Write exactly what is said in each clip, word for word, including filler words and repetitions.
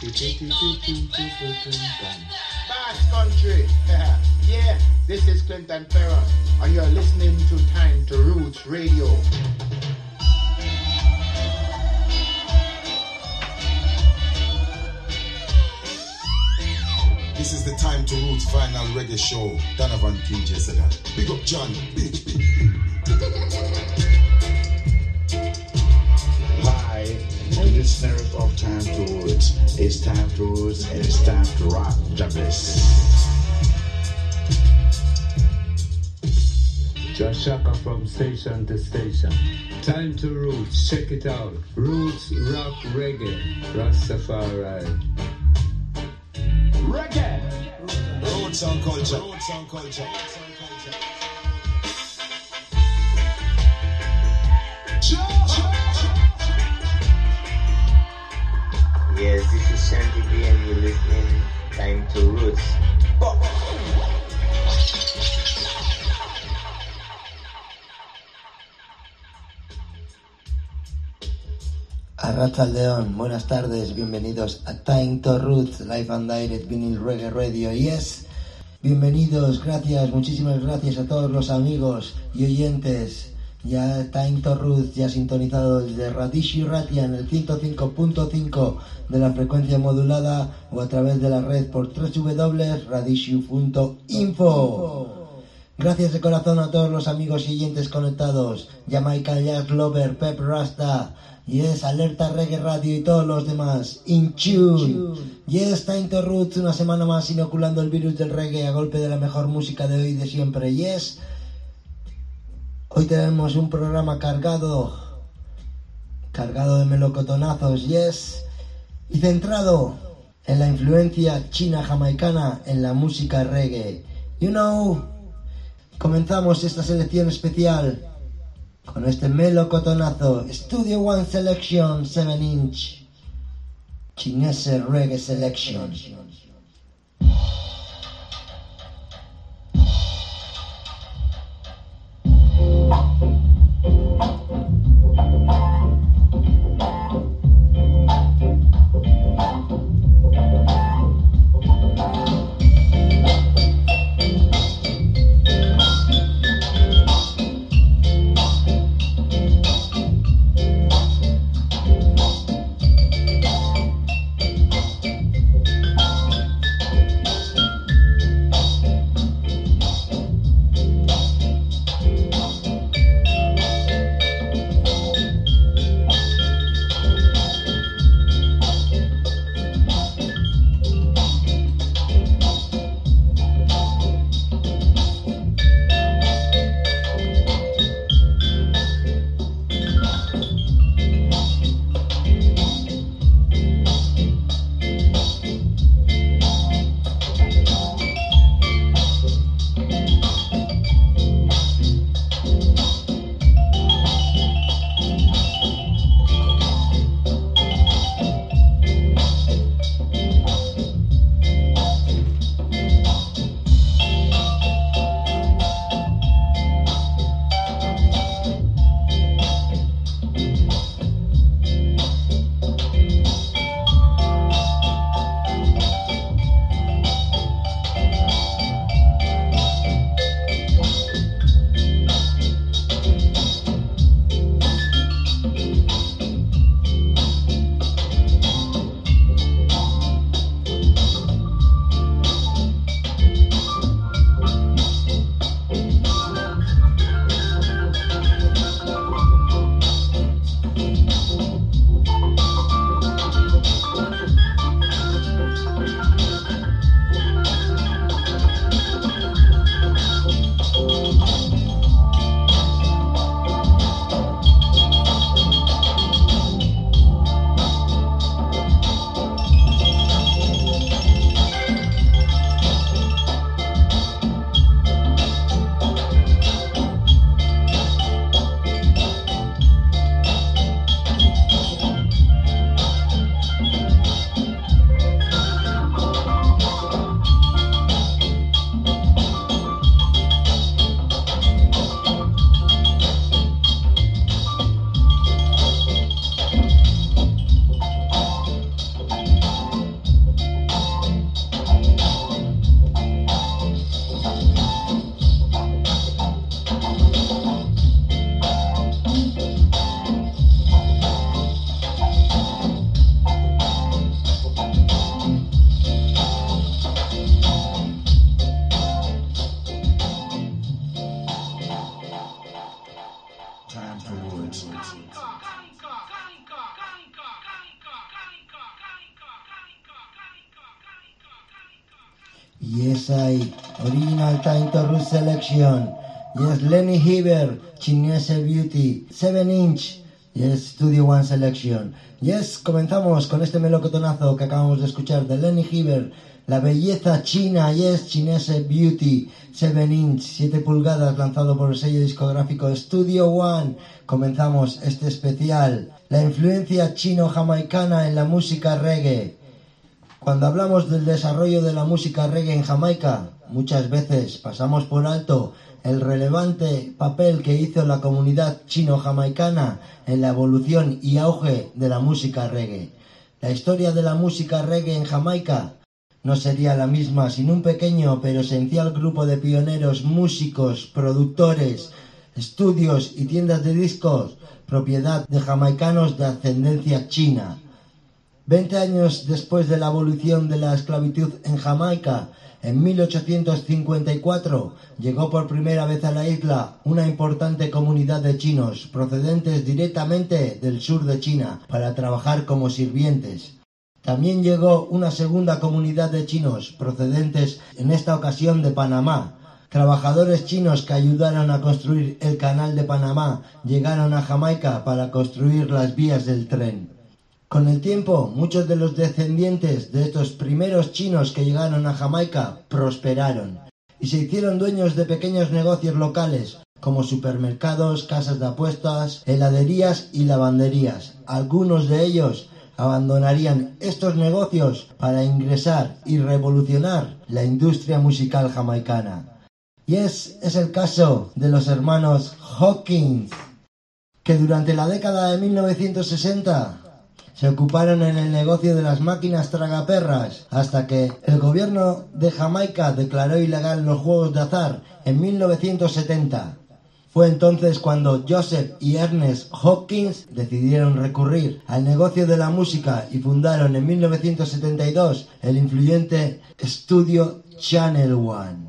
Bass Country. Yeah, this is Clinton Ferrer, and you're listening to Time to Roots Radio. This is the Time to Roots final reggae show. Donovan King J said that. Big up John. Big, big, big. Hi, listeners of Time to Roots. It's Time to Roots and it's time to rock the bliss. Josh Shaka from station to station. Time to Roots, check it out. Roots, rock, reggae, Rastafari. Reggae! Roots and culture. Roots and culture. Yes, this is Shanti B and you're listening Time to Roots. Pop. Arratsaldeon, buenas tardes, bienvenidos a Time to Roots, Live and Direct Vinyl Reggae Radio. Yes, bienvenidos, gracias, muchísimas gracias a todos los amigos y oyentes. Ya Time to Roots, ya sintonizado desde Radishu Ratia en el ciento cinco punto cinco de la frecuencia modulada o a través de la red por doble u doble u doble u punto radishu punto info. Gracias de corazón a todos los amigos y oyentes conectados. Jamaica Jazz Lover, Pep Rasta, Yes, Alerta Reggae Radio y todos los demás. In tune. Yes, Time to Roots, una semana más inoculando el virus del reggae a golpe de la mejor música de hoy y de siempre. Yes. Hoy tenemos un programa cargado, cargado de melocotonazos, yes, y centrado en la influencia china-jamaicana en la música reggae. You know, comenzamos esta selección especial con este melocotonazo, Studio One Selection seven inch, Chinese Reggae Selection. Yes, I. Original Time to Root Selection. Yes, Lenny Heber, Chinese Beauty. seven inch. Yes, Studio One Selection. Yes, comenzamos con este melocotonazo que acabamos de escuchar de Lenny Heber. La belleza china, yes, Chinese Beauty. seven inch, siete pulgadas, lanzado por el sello discográfico Studio One. Comenzamos este especial. La influencia chino-jamaicana en la música reggae. Cuando hablamos del desarrollo de la música reggae en Jamaica, muchas veces pasamos por alto el relevante papel que hizo la comunidad chino-jamaicana en la evolución y auge de la música reggae. La historia de la música reggae en Jamaica no sería la misma sin un pequeño pero esencial grupo de pioneros, músicos, productores, estudios y tiendas de discos, propiedad de jamaicanos de ascendencia china. Veinte años después de la abolición de la esclavitud en Jamaica, en mil ochocientos cincuenta y cuatro, llegó por primera vez a la isla una importante comunidad de chinos procedentes directamente del sur de China para trabajar como sirvientes. También llegó una segunda comunidad de chinos procedentes en esta ocasión de Panamá. Trabajadores chinos que ayudaron a construir el canal de Panamá llegaron a Jamaica para construir las vías del tren. Con el tiempo, muchos de los descendientes de estos primeros chinos que llegaron a Jamaica prosperaron y se hicieron dueños de pequeños negocios locales como supermercados, casas de apuestas, heladerías y lavanderías. Algunos de ellos abandonarían estos negocios para ingresar y revolucionar la industria musical jamaicana. Y es, es el caso de los hermanos Hawkins, que durante la década de mil novecientos sesenta se ocuparon en el negocio de las máquinas tragaperras hasta que el gobierno de Jamaica declaró ilegal los juegos de azar en mil novecientos setenta. Fue entonces cuando Joseph y Ernest Hawkins decidieron recurrir al negocio de la música y fundaron en mil novecientos setenta y dos el influyente estudio Channel One.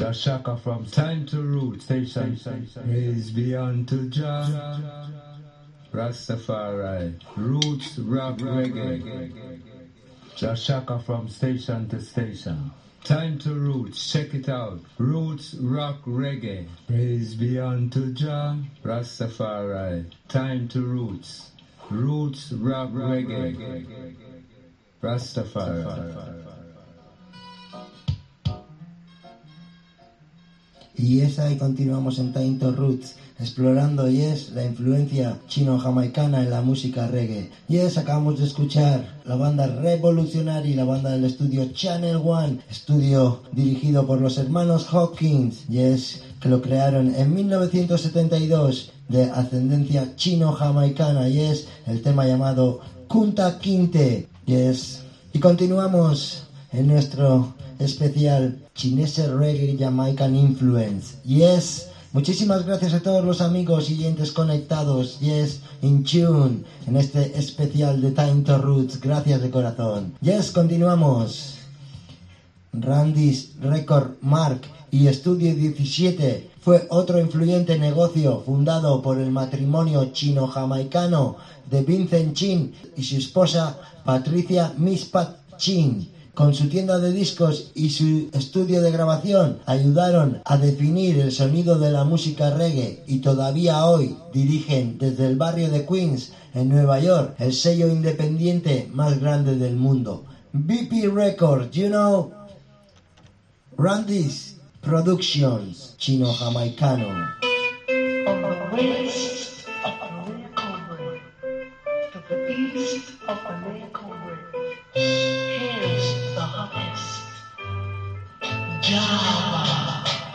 Shaka from Time to Root Station. Praise be unto Jah. Rastafari. Roots rock reggae. Shaka from station to station. Time to Roots, check it out. Roots rock reggae. Praise be unto Jah. Rastafari. Time to Roots. Roots rock reggae. Rastafari. Y es ahí, continuamos en Time to Roots, explorando, yes, la influencia chino-jamaicana en la música reggae. Yes, acabamos de escuchar la banda Revolutionary, la banda del estudio Channel One, estudio dirigido por los hermanos Hawkins, yes, que lo crearon en mil novecientos setenta y dos, de ascendencia chino-jamaicana, yes, el tema llamado Kunta Kinte, yes. Y continuamos en nuestro especial Chinese Reggae Jamaican Influence. Yes, muchísimas gracias a todos los amigos y oyentes conectados, yes, in tune, en este especial de Time to Roots. Gracias de corazón. Yes, continuamos. Randy's Record Mark y Estudio diecisiete fue otro influyente negocio fundado por el matrimonio chino-jamaicano de Vincent Chin y su esposa Patricia Mispat Chin. Con su tienda de discos y su estudio de grabación ayudaron a definir el sonido de la música reggae y todavía hoy dirigen desde el barrio de Queens, en Nueva York, el sello independiente más grande del mundo. B P Records, you know, Randy's Productions, chino-jamaicano. On the west of America Way, to the east of America Way, here's the hottest, Java.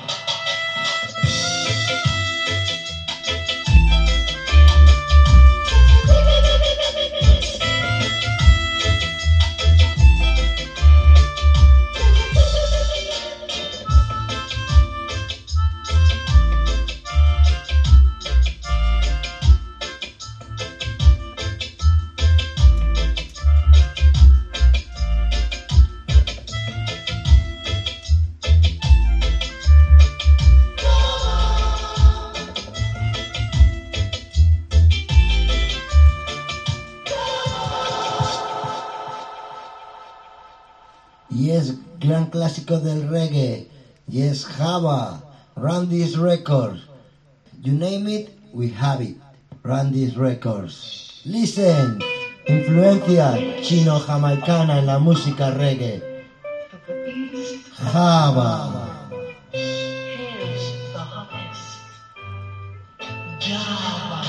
Yes, gran clásico del reggae. Yes, Java, Randy's Records. You name it, we have it. Randy's Records. Listen, influencia chino-jamaicana en la música reggae. Java. Here's the hottest, Java.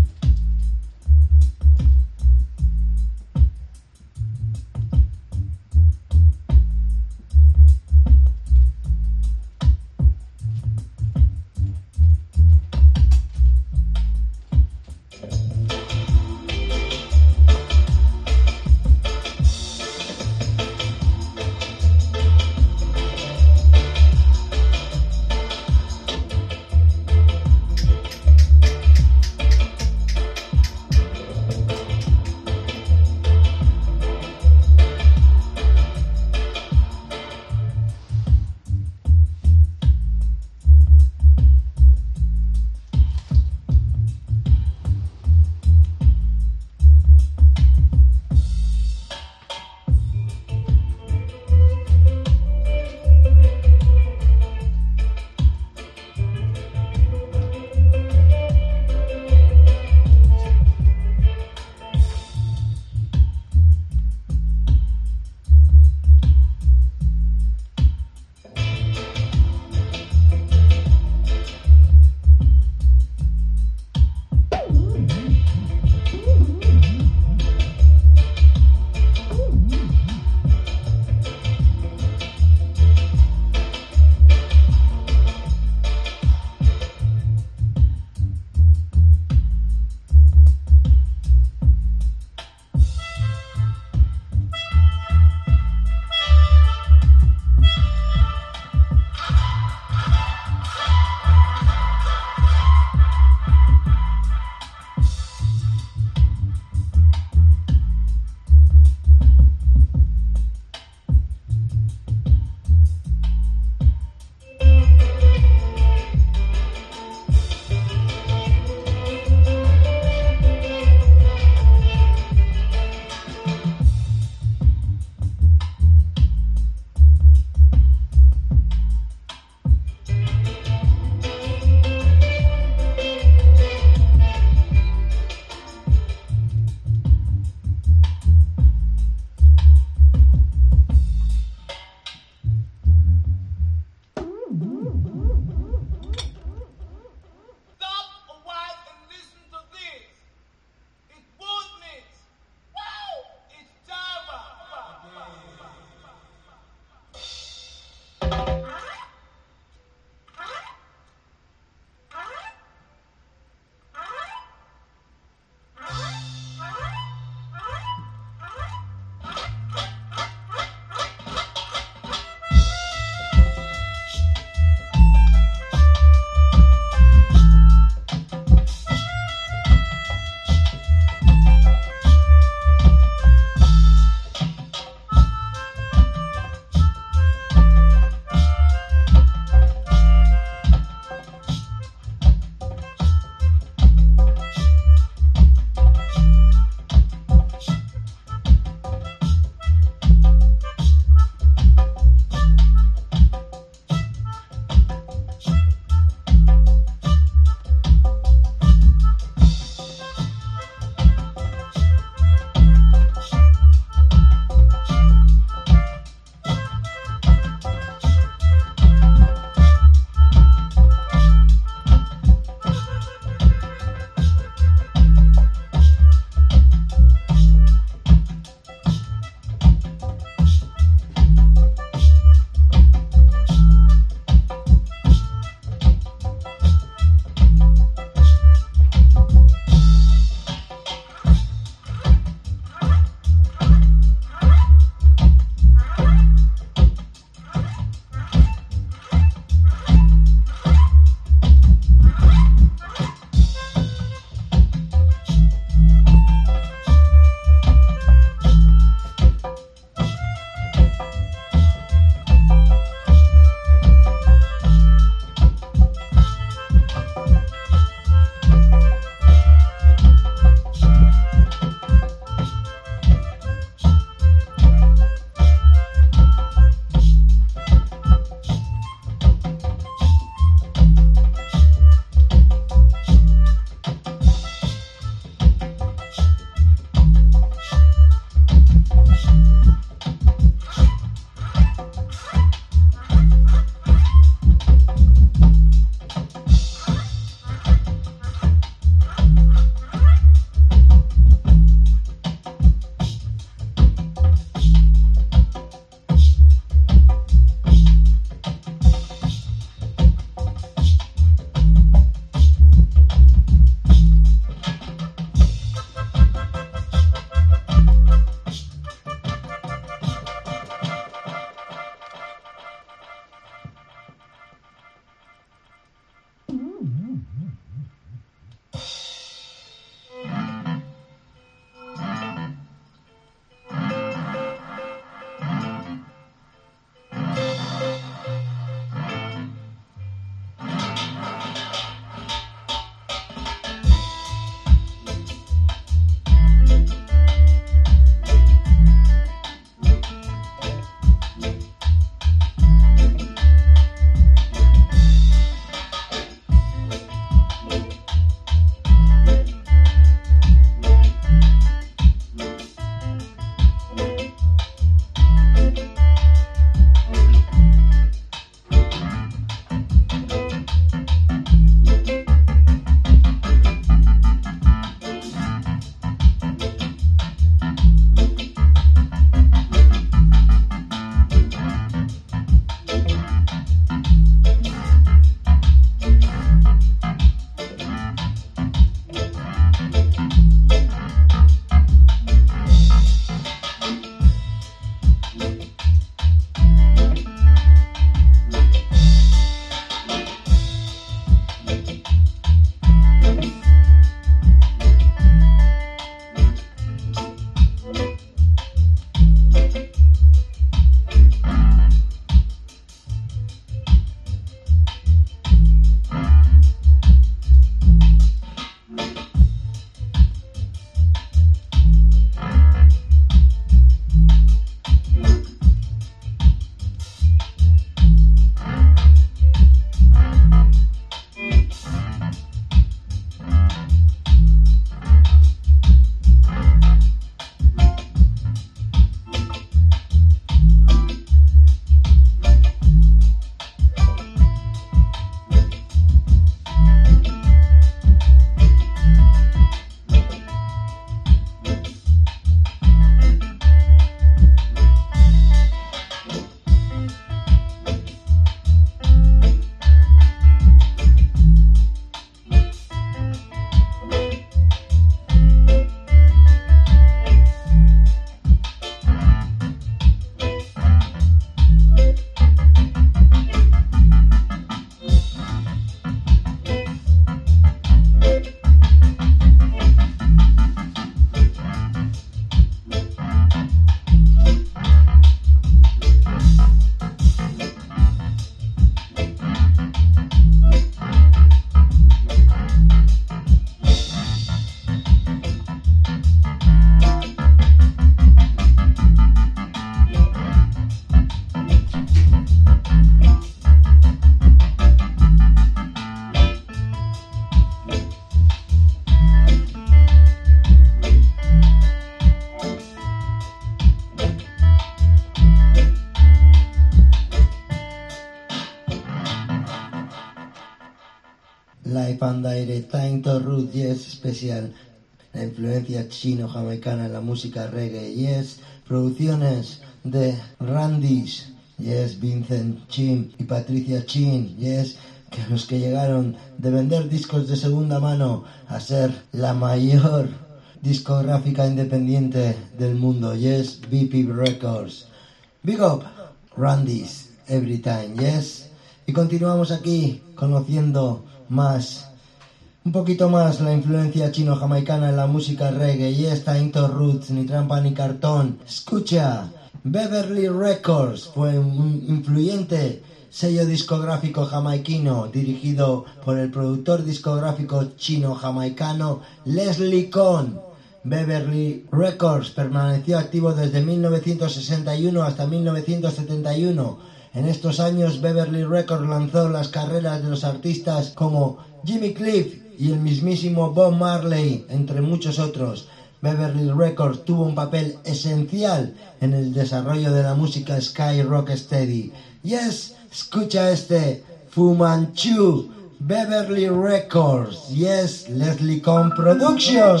Live and Direct, Time to Roots, yes, especial. La influencia chino-jamaicana en la música reggae, yes. Producciones de Randy's, yes, Vincent Chin y Patricia Chin, yes, que los que llegaron de vender discos de segunda mano a ser la mayor discográfica independiente del mundo, yes, B P Records. Big up, Randy's, every time, yes. Y continuamos aquí conociendo más, un poquito más la influencia chino-jamaicana en la música reggae, yes, Time to Roots, ni trampa ni cartón. Escucha, Beverly Records fue un influyente sello discográfico jamaiquino dirigido por el productor discográfico chino-jamaicano Leslie Kohn. Beverly Records permaneció activo desde mil novecientos sesenta y uno hasta mil novecientos setenta y uno. En estos años Beverly Records lanzó las carreras de los artistas como Jimmy Cliff y el mismísimo Bob Marley, entre muchos otros. Beverly Records tuvo un papel esencial en el desarrollo de la música Sky Rocksteady. Yes, escucha este Fu Manchu, Beverly Records, yes, Leslie Kohn Productions.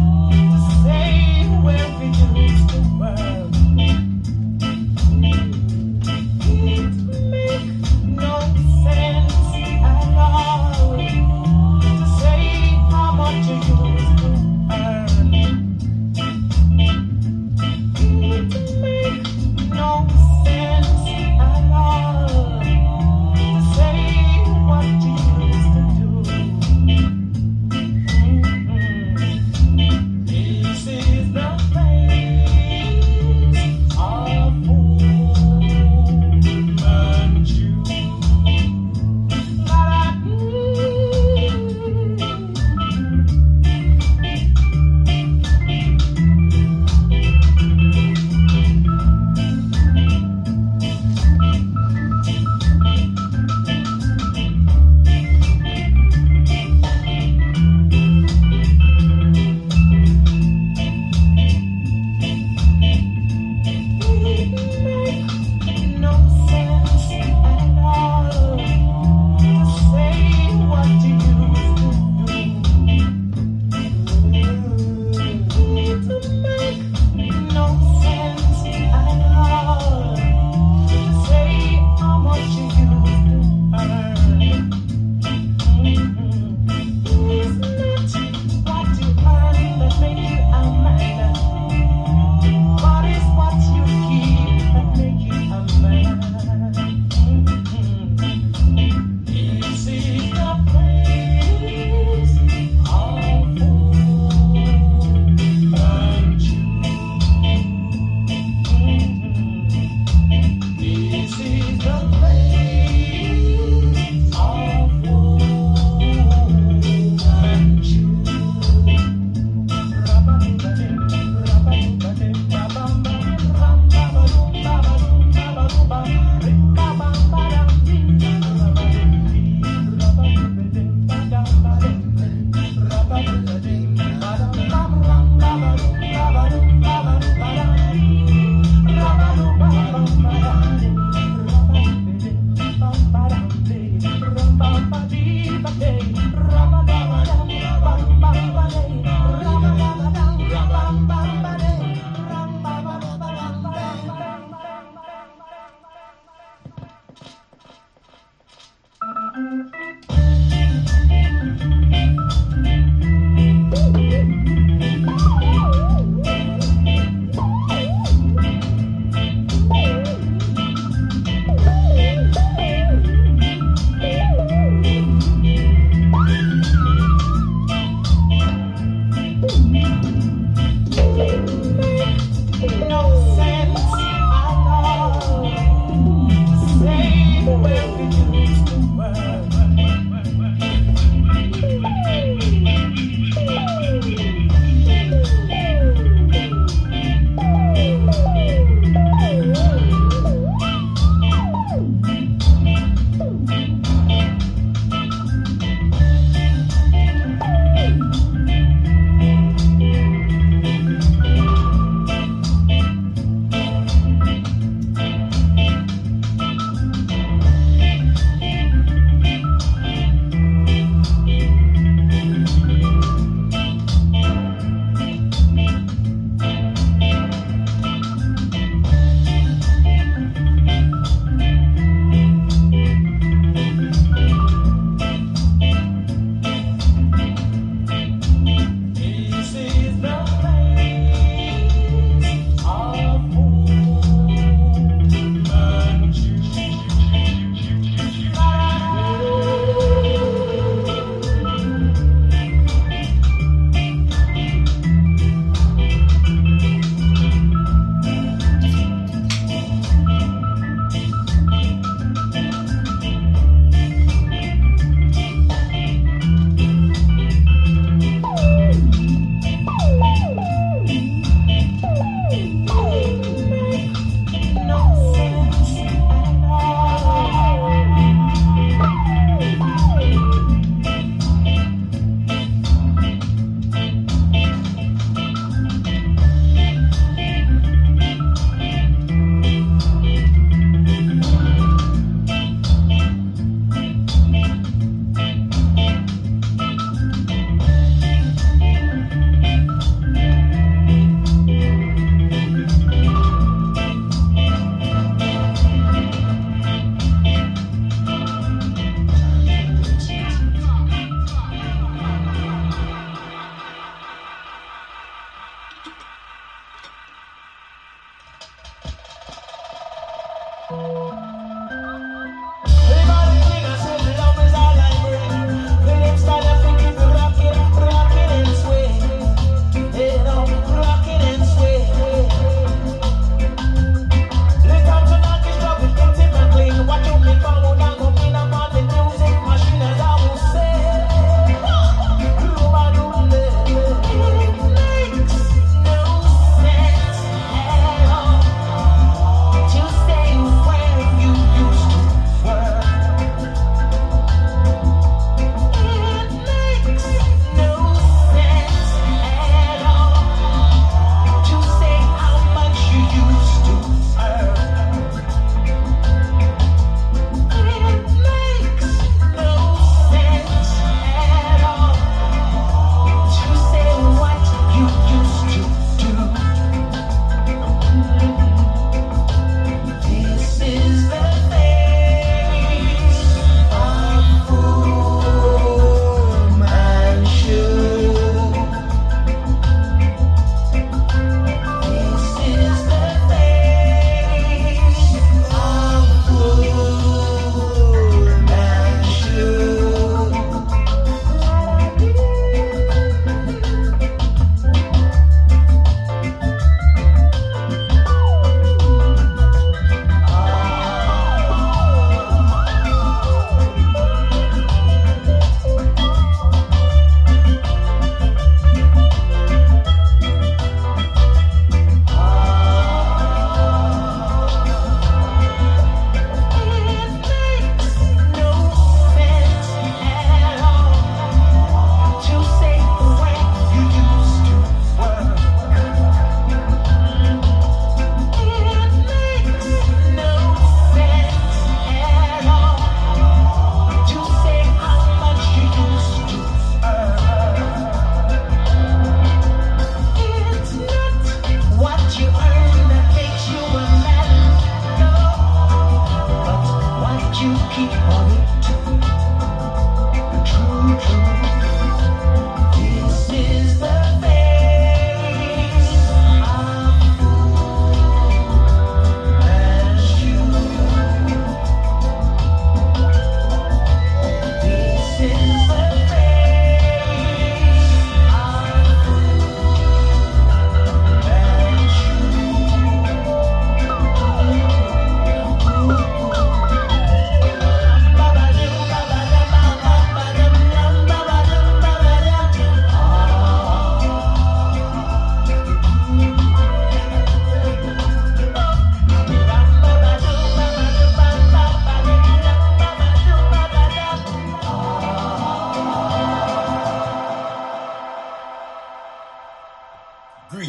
Say where we do the world.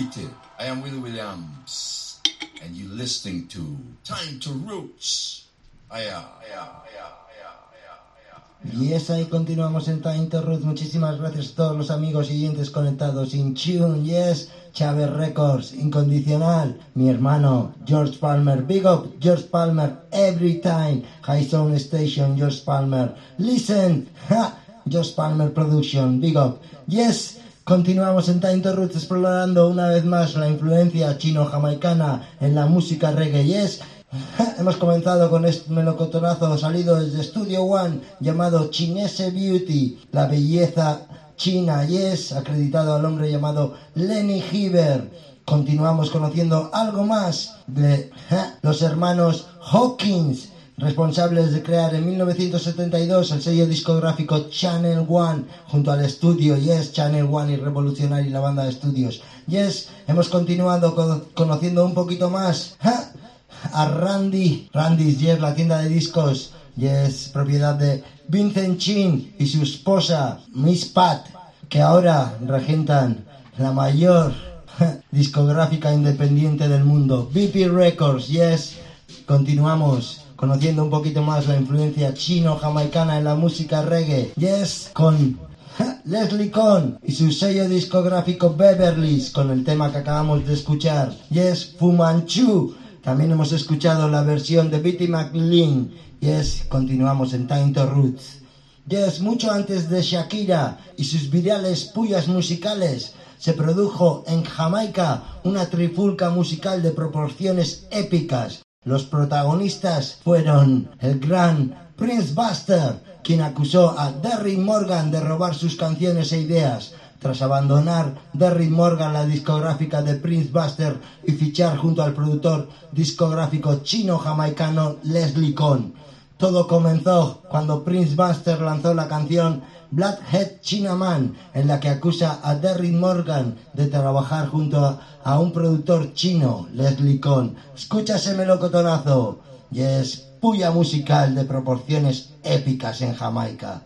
greeted. I am Willie Williams, and you're listening to Time to Roots. Aya, aya, aya, aya, aya. Y es ahí, continuamos en Time to Roots. Muchísimas gracias a todos los amigos y oyentes conectados. In tune, yes. Chávez Records, incondicional. Mi hermano George Palmer, big up George Palmer every time. High Sound Station, George Palmer. Listen, ha, George Palmer Production, big up. Yes, continuamos en Time to Roots explorando una vez más la influencia chino-jamaicana en la música reggae. Yes, hemos comenzado con este melocotonazo salido desde Studio One llamado Chinese Beauty, la belleza China, yes, acreditado al hombre llamado Lenny Hiver. Continuamos conociendo algo más de ¿eh? los hermanos Hawkins, responsables de crear en mil novecientos setenta y dos el sello discográfico Channel One junto al estudio, yes, Channel One y Revolutionary, la banda de estudios. Yes, hemos continuado con, conociendo un poquito más ¿eh? a Randy, Randy's, yes, la tienda de discos, yes, propiedad de Vincent Chin y su esposa Miss Pat, que ahora regentan la mayor discográfica independiente del mundo, V P Records. Yes, continuamos conociendo un poquito más la influencia chino-jamaicana en la música reggae. Yes, con Leslie Conn y su sello discográfico Beverly's con el tema que acabamos de escuchar. Yes, Fu Manchu. También hemos escuchado la versión de Bitty McLean. Yes, continuamos en Time to Roots. Yes, mucho antes de Shakira y sus virales pullas musicales, se produjo en Jamaica una trifulca musical de proporciones épicas. Los protagonistas fueron el gran Prince Buster, quien acusó a Derrick Morgan de robar sus canciones e ideas. Tras abandonar Derrick Morgan la discográfica de Prince Buster y fichar junto al productor discográfico chino-jamaicano Leslie Conn. Todo comenzó cuando Prince Buster lanzó la canción Blackhead Chinaman, en la que acusa a Derrick Morgan de trabajar junto a, a un productor chino, Leslie Conn. Escucha ese melocotonazo. Y es puya musical de proporciones épicas en Jamaica.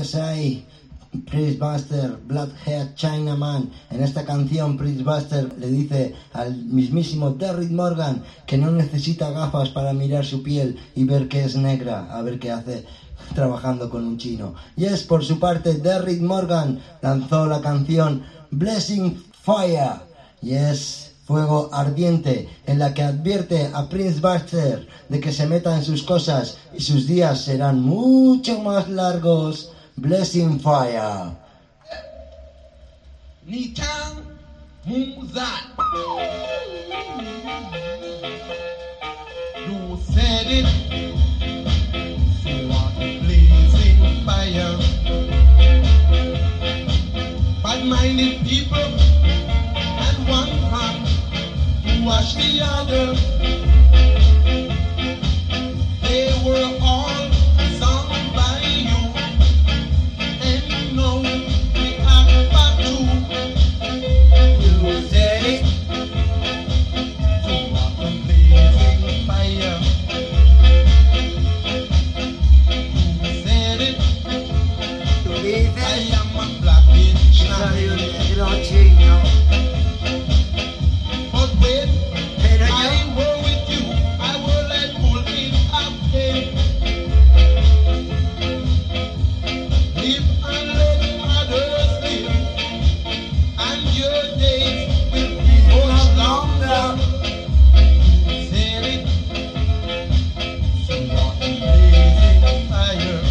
Yes, I, Prince Buster, Bloodhead Chinaman. En esta canción Prince Buster le dice al mismísimo Derrick Morgan que no necesita gafas para mirar su piel y ver que es negra, a ver qué hace trabajando con un chino. Yes, por su parte Derrick Morgan lanzó la canción Blessing Fire. Yes, fuego ardiente, en la que advierte a Prince Buster de que se meta en sus cosas y sus días serán mucho más largos. Blessing Fire. Nitan Muzat. You said it. So are the blazing fire. Bad-minded people and one hand to wash the other. They were all sung by you, and you know we have back to you said it. So are the blazing fire. You said it. I am a black bitch. But wait, I will with you. I will let pull in a pain. Live and let others live, and your days will be much longer. You said it. So what a blazing fire.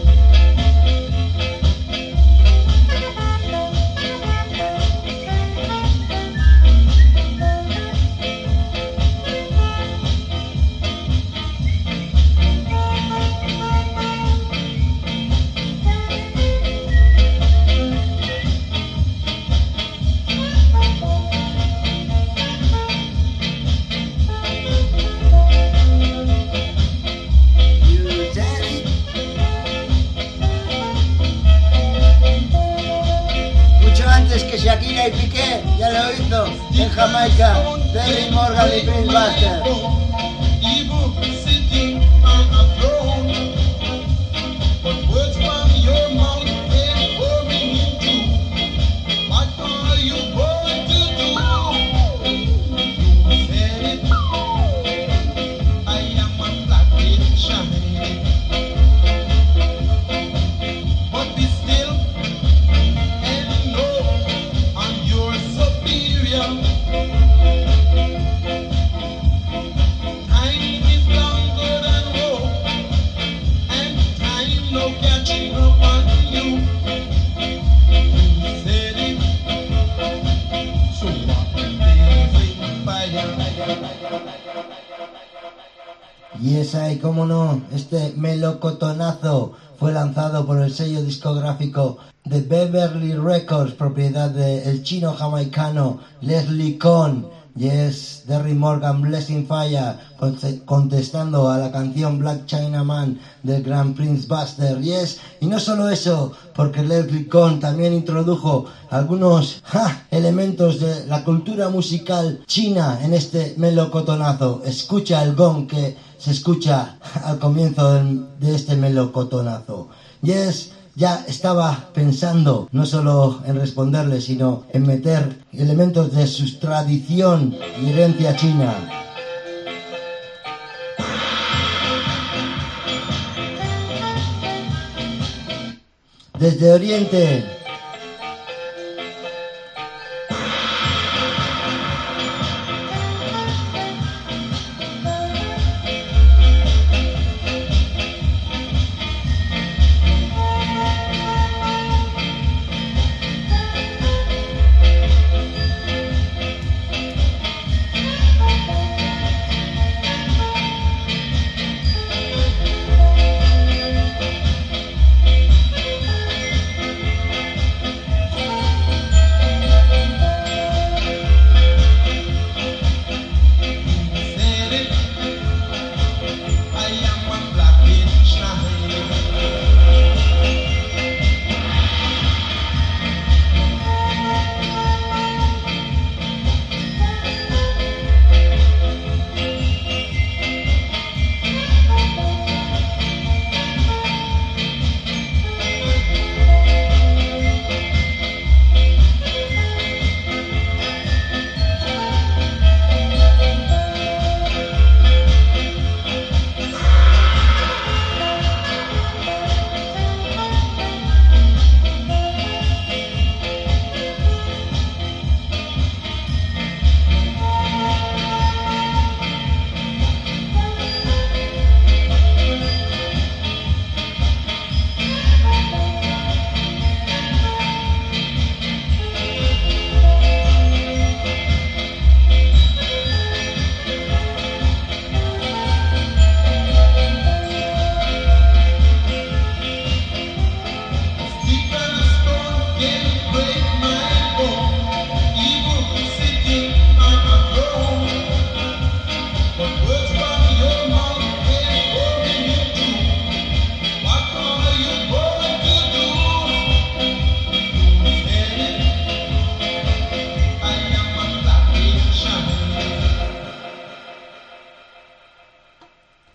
Mucho antes que Shakira y Piqué, ya lo hizo en Jamaica, Derrick Morgan y Prince Buster. Evil sitting on a throne, but words from your mouth ain't pouring into. What are you going to do? You said it. I am a black bitch shining, but be still and know I'm your superior. Time is longer than hope, and time no catching up on you. You said it, so what a blazing fire. Y es ahí, cómo no, este melocotonazo fue lanzado por el sello discográfico de Beverly Records, propiedad del chino jamaicano Leslie Conn. Yes, Derrick Morgan, Blessing Fire, contestando a la canción Black Chinaman del gran Prince Buster. Yes, y no solo eso, porque Leslie Conn también introdujo algunos ja, elementos de la cultura musical china en este melocotonazo. Escucha el gong que se escucha al comienzo de, de este melocotonazo. Yes, ya estaba pensando no solo en responderle, sino en meter elementos de su tradición y herencia china. Desde Oriente,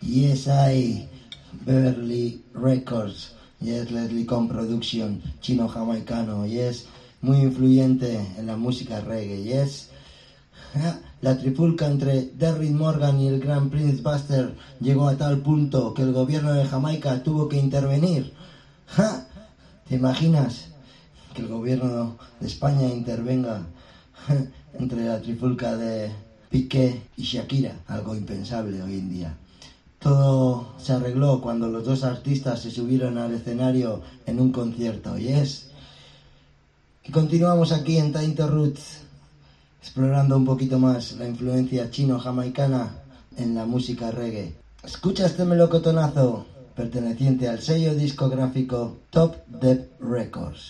Yes, I, Beverly Records, yes, Leslie Con Production, chino-jamaicano, yes, muy influyente en la música reggae, yes. La trifulca entre Derrick Morgan y el gran Prince Buster llegó a tal punto que el gobierno de Jamaica tuvo que intervenir. ¡Ja! ¿Te imaginas que el gobierno de España intervenga entre la trifulca de Piqué y Shakira? Algo impensable hoy en día. Todo se arregló cuando los dos artistas se subieron al escenario en un concierto, ¿yes? Y continuamos aquí en Time to Roots, explorando un poquito más la influencia chino-jamaicana en la música reggae. Escucha este melocotonazo perteneciente al sello discográfico Top Def Records.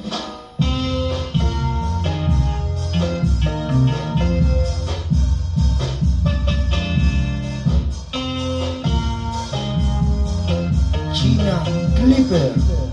China Clipper.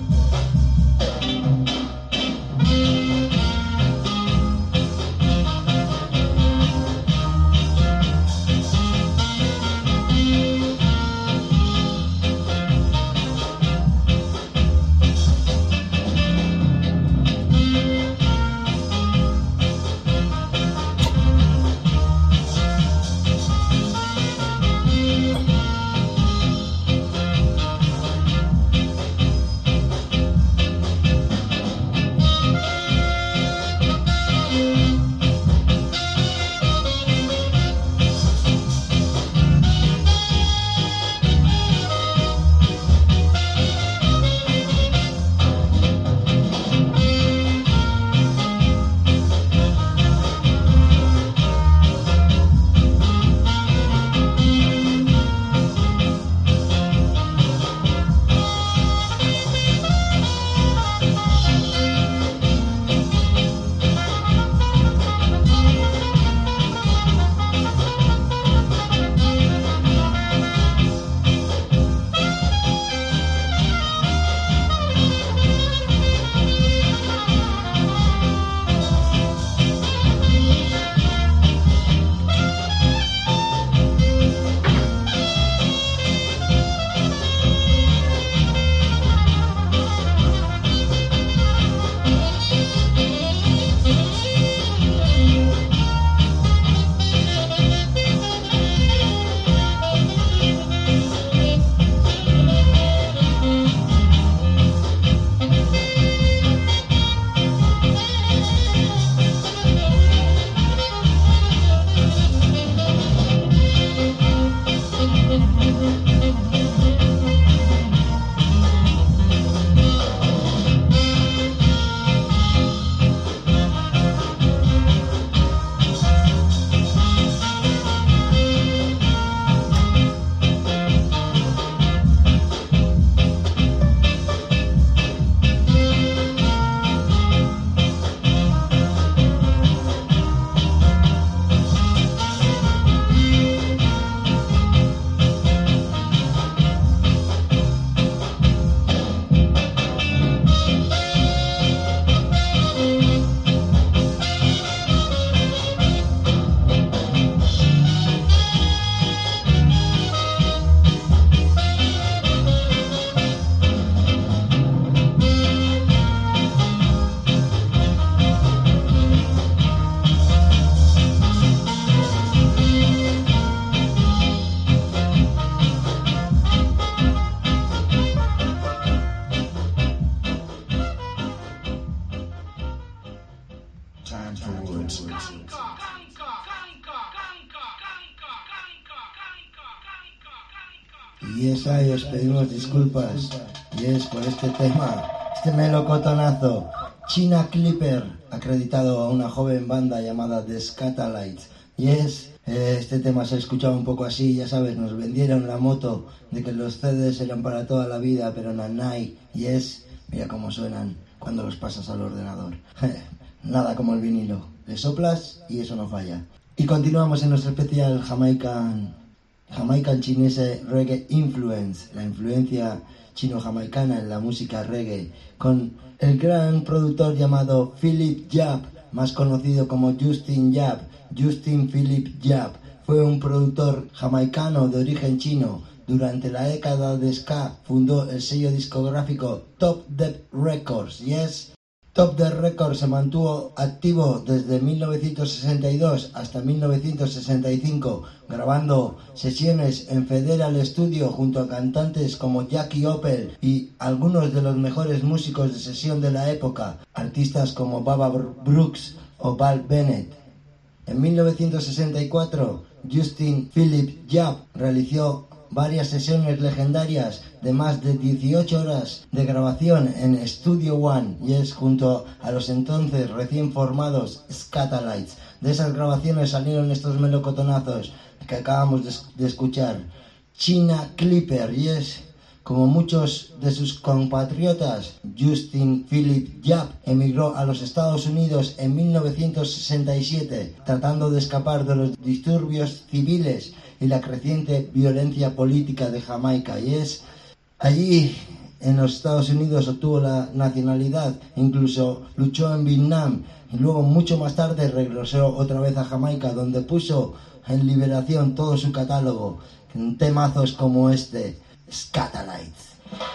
Y esa, y os pedimos disculpas, y es por este tema, este melocotonazo, China Clipper, acreditado a una joven banda llamada The Scatalites. Y es, eh, este tema se ha escuchado un poco así, ya sabes, nos vendieron la moto de que los C Ds eran para toda la vida, pero nanay, y es, mira cómo suenan cuando los pasas al ordenador. Nada como el vinilo, le soplas y eso no falla. Y continuamos en nuestro especial Jamaican, Jamaican Chinese Reggae Influence, la influencia chino-jamaicana en la música reggae, con el gran productor llamado Philip Yap, más conocido como Justin Yap. Justin Philip Yap fue un productor jamaicano de origen chino. durante la década de ska fundó el sello discográfico Top Def Records. Yes, Top Def Records se mantuvo activo desde mil novecientos sesenta y dos hasta mil novecientos sesenta y cinco, grabando sesiones en Federal Studio junto a cantantes como Jackie Opel y algunos de los mejores músicos de sesión de la época, artistas como Baba Brooks o Val Bennett. En mil novecientos sesenta y cuatro, Justin Philip Jupp realizó varias sesiones legendarias de más de dieciocho horas de grabación en Studio One, y es junto a los entonces recién formados Skatalites. De esas grabaciones salieron estos melocotonazos que acabamos de, de escuchar. China Clipper, y es como muchos de sus compatriotas, Justin Philip Jupp emigró a los Estados Unidos en mil novecientos sesenta y siete, tratando de escapar de los disturbios civiles y la creciente violencia política de Jamaica. Y es allí, en los Estados Unidos, obtuvo la nacionalidad, incluso luchó en Vietnam y luego, mucho más tarde, regresó otra vez a Jamaica, donde puso en liberación todo su catálogo en temazos como este, Skatalites.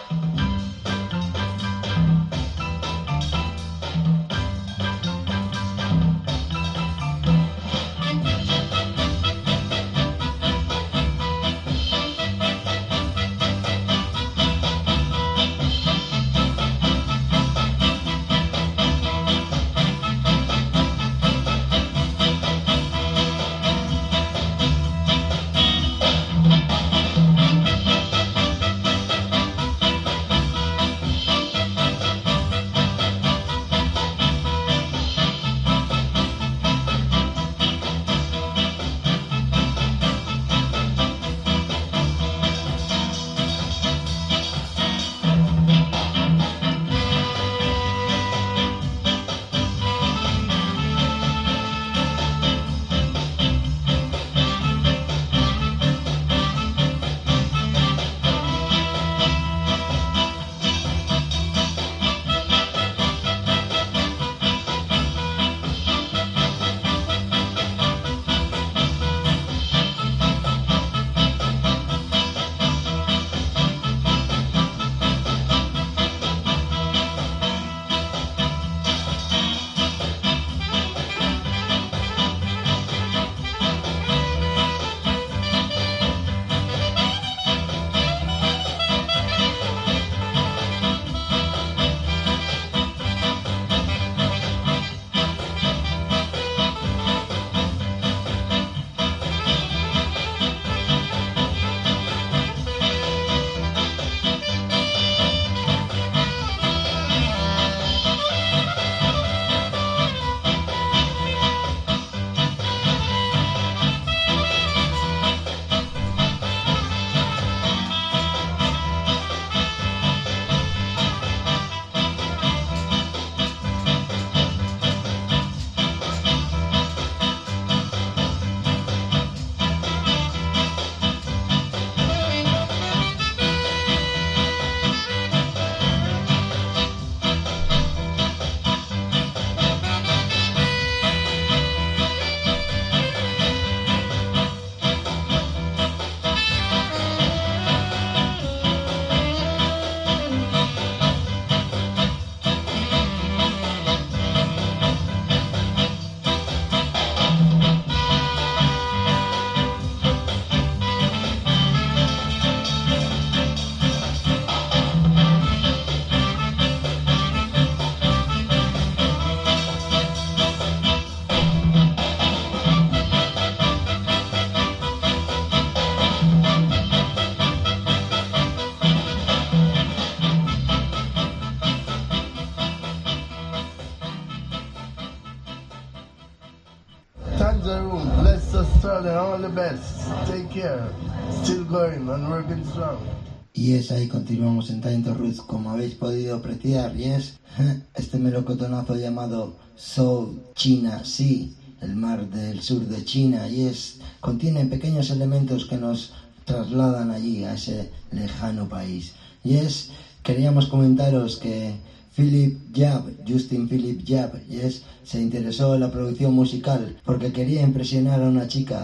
Tangerine, bless Australia, all the best. Take care. Still going and working strong. Y es ahí, continuamos en Time to Roots, como habéis podido apreciar, y es este melocotonazo llamado South China Sea, el mar del sur de China, y es contiene pequeños elementos que nos trasladan allí, a ese lejano país. Y es, queríamos comentaros que Philip Jupp, Justin Philip Jupp, yes, se interesó en la producción musical porque quería impresionar a una chica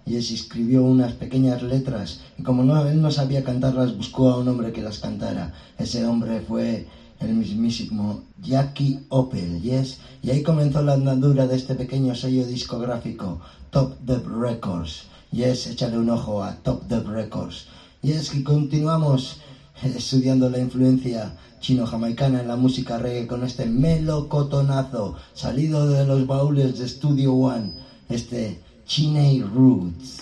y es, escribió unas pequeñas letras, y como no, él no sabía cantarlas, buscó a un hombre que las cantara. Ese hombre fue el mismísimo Jackie Opel, yes, y ahí comenzó la andadura de este pequeño sello discográfico, Top Dub Records. Yes, échale un ojo a Top Dub Records. Yes, y continuamos estudiando la influencia chino-jamaicana en la música reggae con este melocotonazo salido de los baúles de Studio One, este Chiney Roots.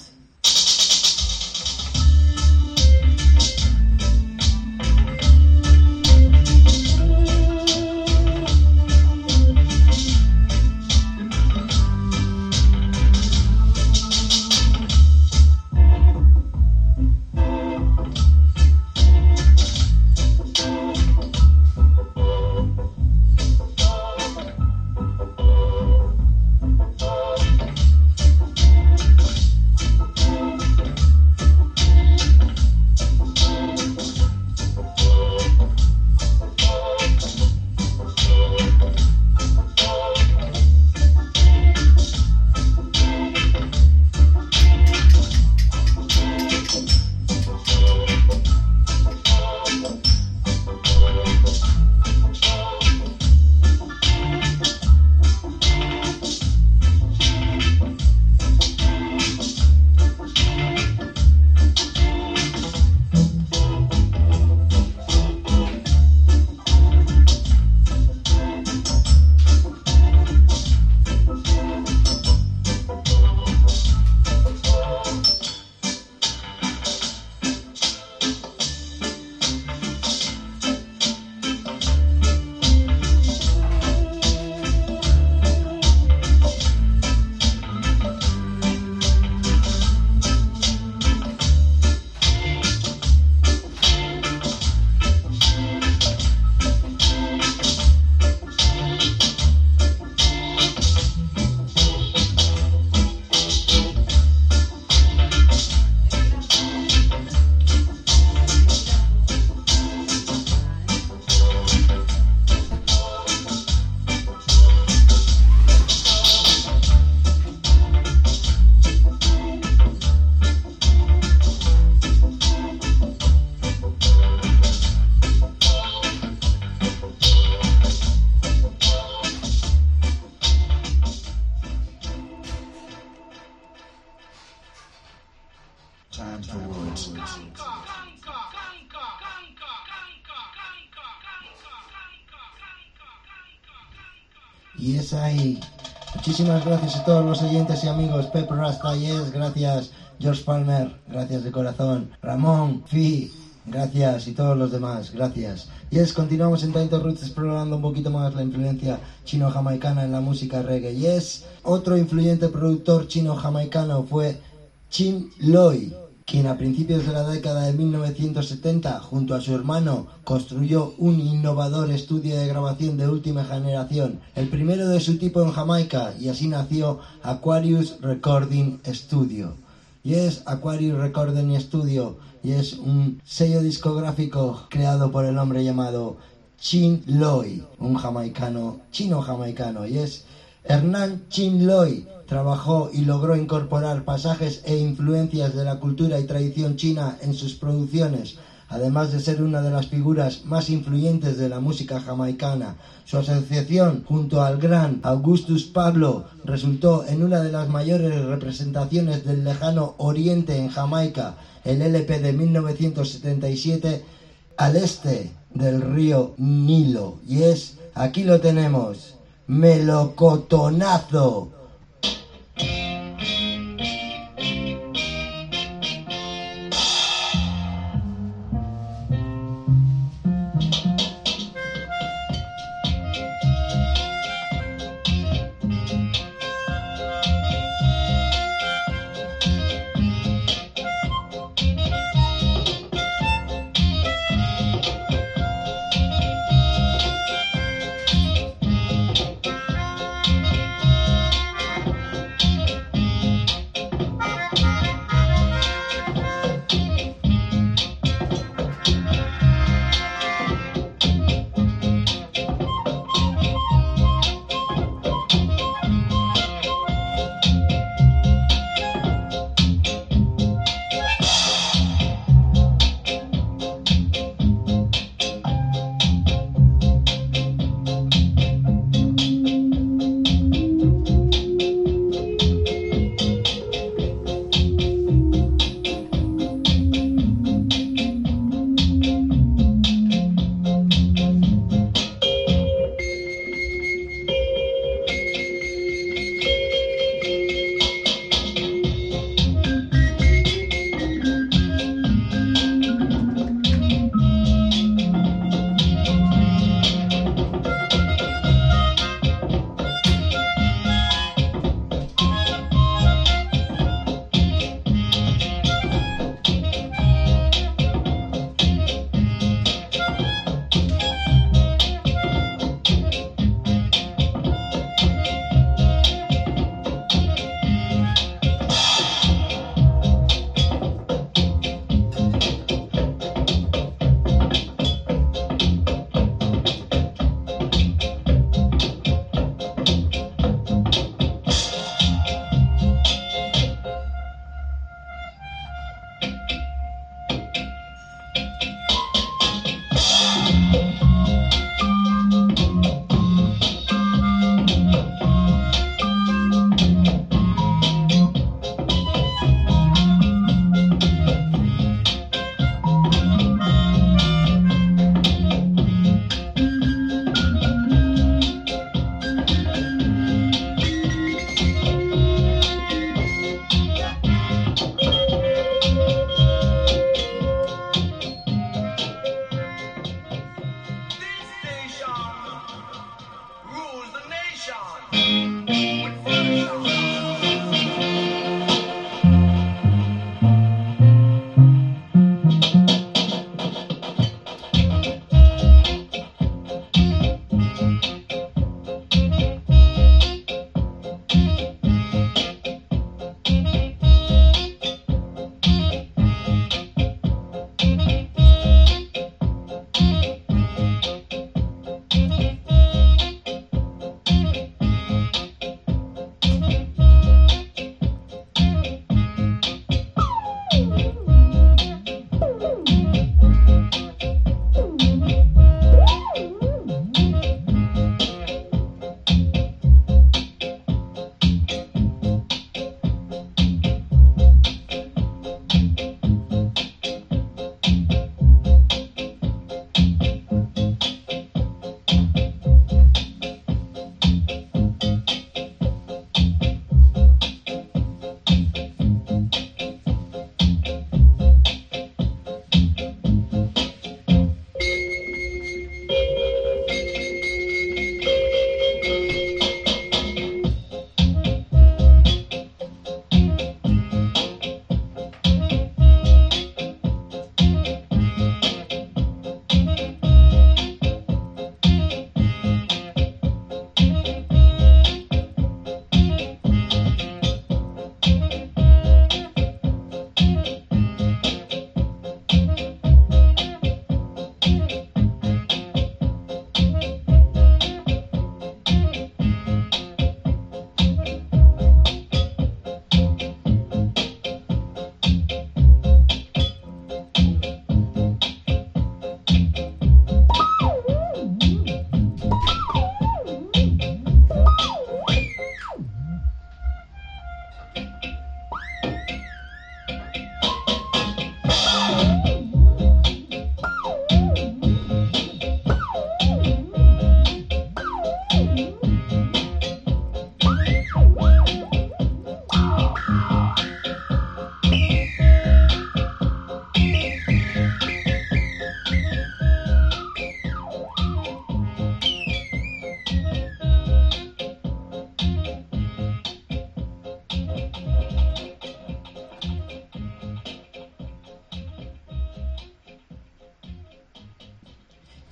Y es ahí. Muchísimas gracias a todos los oyentes y amigos. Pep Rasta, yes, gracias. George Palmer, gracias de corazón. Ramón, Fi, gracias. Y todos los demás, gracias. Yes, continuamos en Time to Roots explorando un poquito más la influencia chino-jamaicana en la música reggae. Yes, otro influyente productor chino-jamaicano fue Chin Loy, quien a principios de la década de mil novecientos setenta, junto a su hermano, construyó un innovador estudio de grabación de última generación, el primero de su tipo en Jamaica, y así nació Aquarius Recording Studio. Y es Aquarius Recording Studio, y es un sello discográfico creado por el hombre llamado Chin Loy, un jamaicano, chino-jamaicano, y es Hernán Chin Loy. Trabajó y logró incorporar pasajes e influencias de la cultura y tradición china en sus producciones, además de ser una de las figuras más influyentes de la música jamaicana. Su asociación junto al gran Augustus Pablo resultó en una de las mayores representaciones del lejano oriente en Jamaica, el L P de mil novecientos setenta y siete, Al este del río Nilo. Y es, aquí lo tenemos, melocotonazo.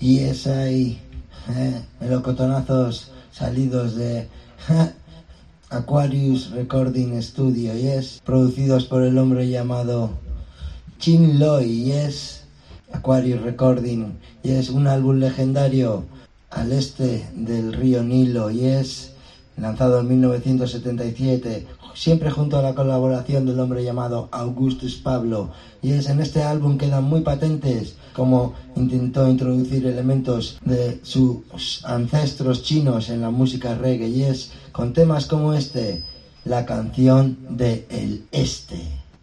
Y es ahí, eh, melocotonazos salidos de eh, Aquarius Recording Studio, y es producidos por el hombre llamado Chin Loy, y es Aquarius Recording, y es un álbum legendario al este del río Nilo, y es lanzado en mil novecientos setenta y siete, siempre junto a la colaboración del hombre llamado Augustus Pablo, y es en este álbum quedan muy patentes como intentó introducir elementos de sus ancestros chinos en la música reggae, y es con temas como este, la canción de El Este.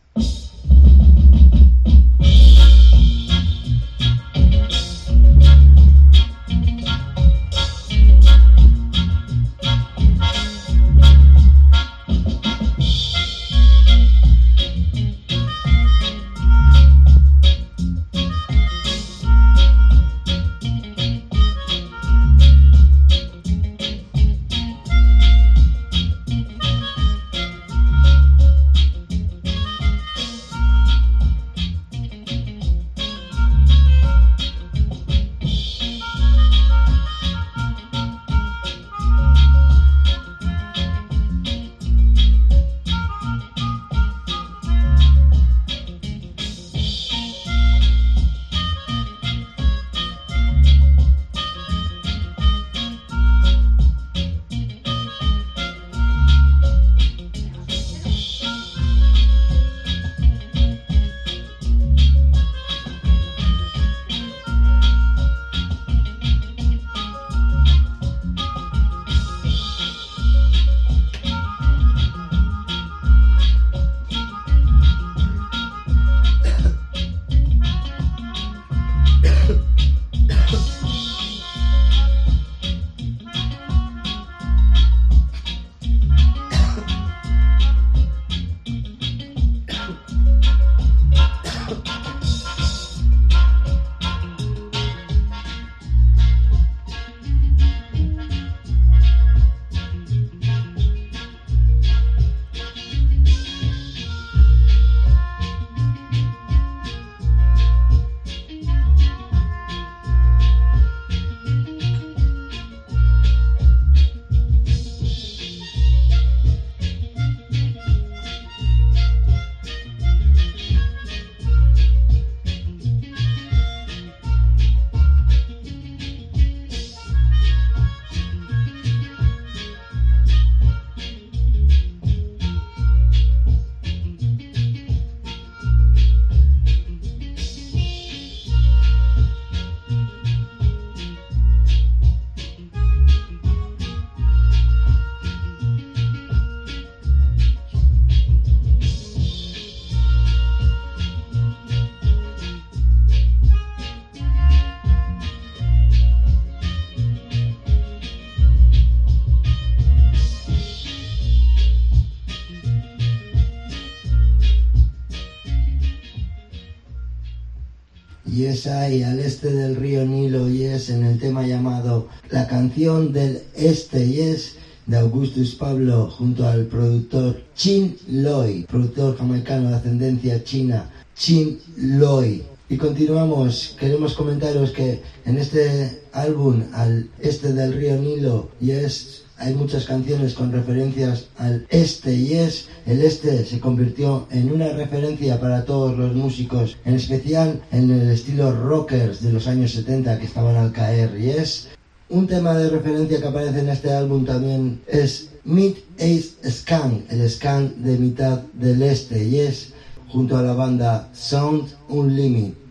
Y es ahí, al este del río Nilo, y es en el tema llamado La Canción del Este, y es de Augustus Pablo junto al productor Chin Loy, productor jamaicano de ascendencia china, Chin Loy. Y continuamos, queremos comentaros que en este álbum, al este del río Nilo, y es... hay muchas canciones con referencias al este, y es el este se convirtió en una referencia para todos los músicos, en especial en el estilo rockers de los años setenta que estaban al caer, y es un tema de referencia que aparece en este álbum también, es Mid East Scan, el scan de mitad del este, y es junto a la banda Sound Unlimited.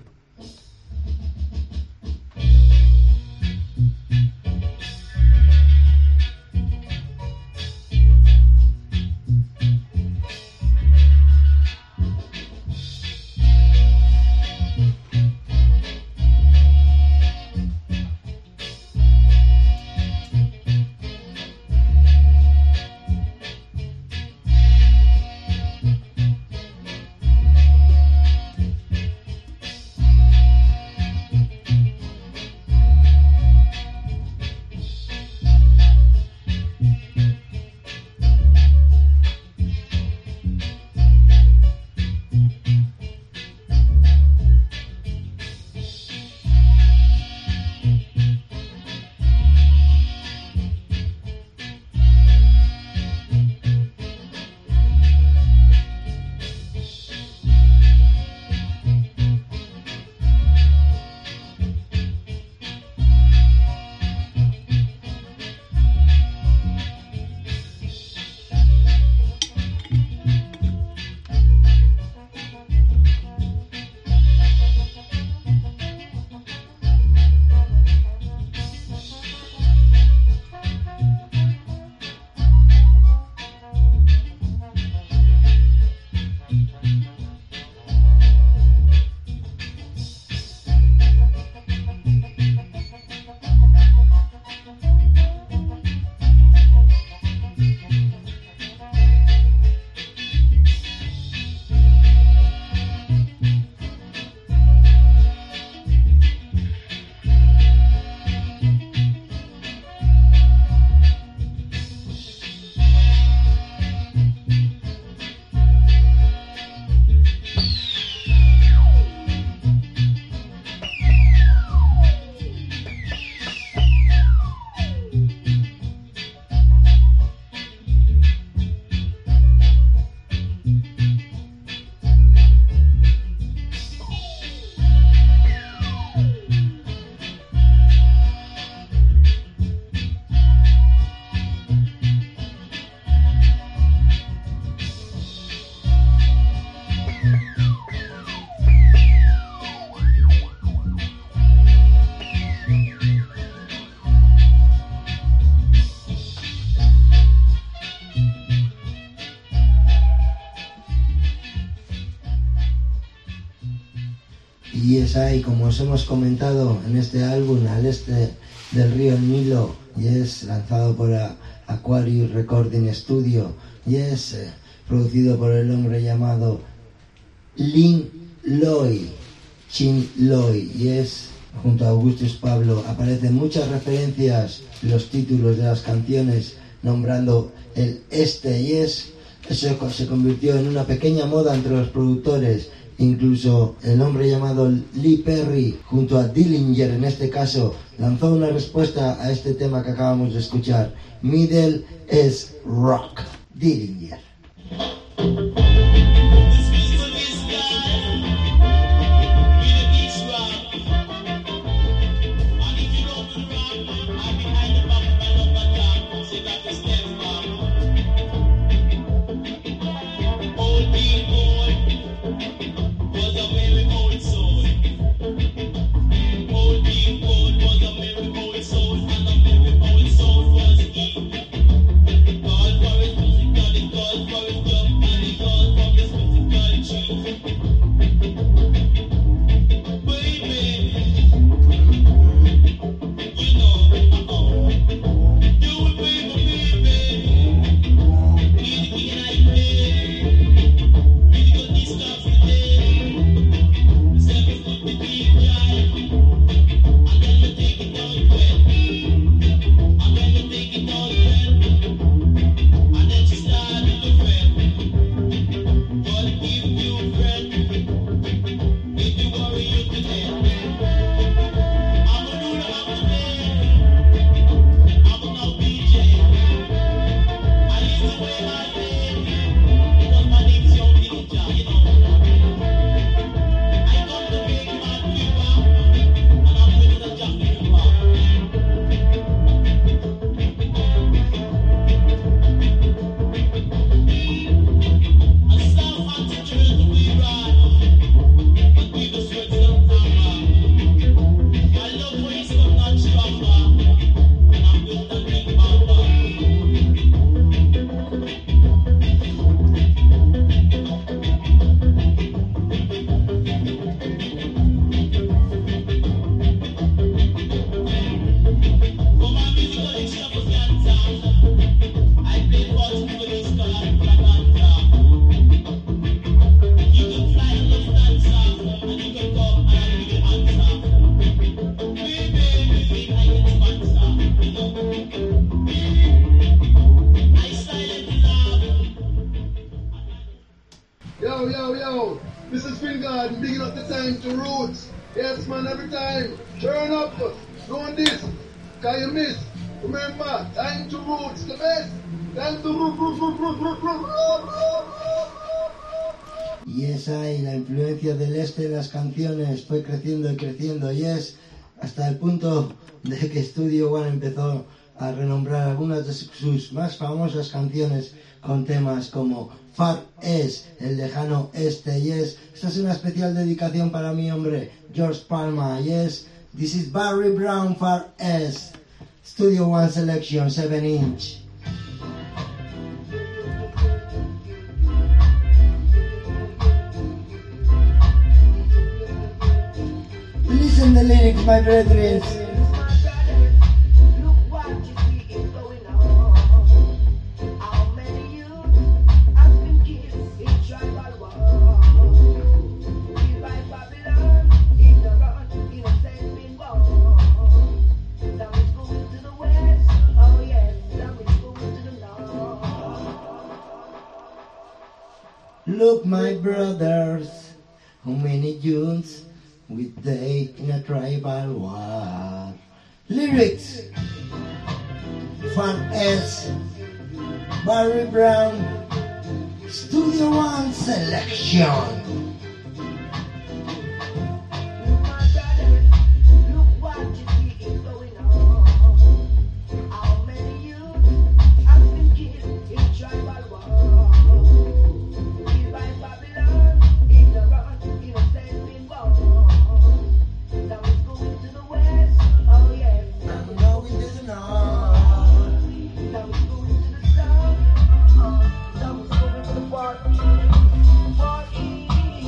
Y es ahí, como os hemos comentado, en este álbum al este del río Nilo, y es lanzado por a, Aquarius Recording Studio, y es eh, producido por el hombre llamado Lin Loy, Chin Loy, y es junto a Augustus Pablo. Aparecen muchas referencias en los títulos de las canciones nombrando el este, y es eso se convirtió en una pequeña moda entre los productores. Incluso el hombre llamado Lee Perry, junto a Dillinger en este caso, lanzó una respuesta a este tema que acabamos de escuchar. Middle is Rock, Dillinger. Y esa y la influencia del este en las canciones fue creciendo y creciendo, y es hasta el punto de que Studio One empezó a renombrar algunas de sus más famosas canciones con temas como Far East, el lejano este, y es, esta es una especial dedicación para mi hombre George Palma, y es This is Barry Brown, Far East, Studio One Selection, seven inch. Listen the lyrics, my brethren. Look, my brothers, how many youths with they in a tribal war. Lyrics, Far East, Barry Brown, Studio One Selection. Party, party.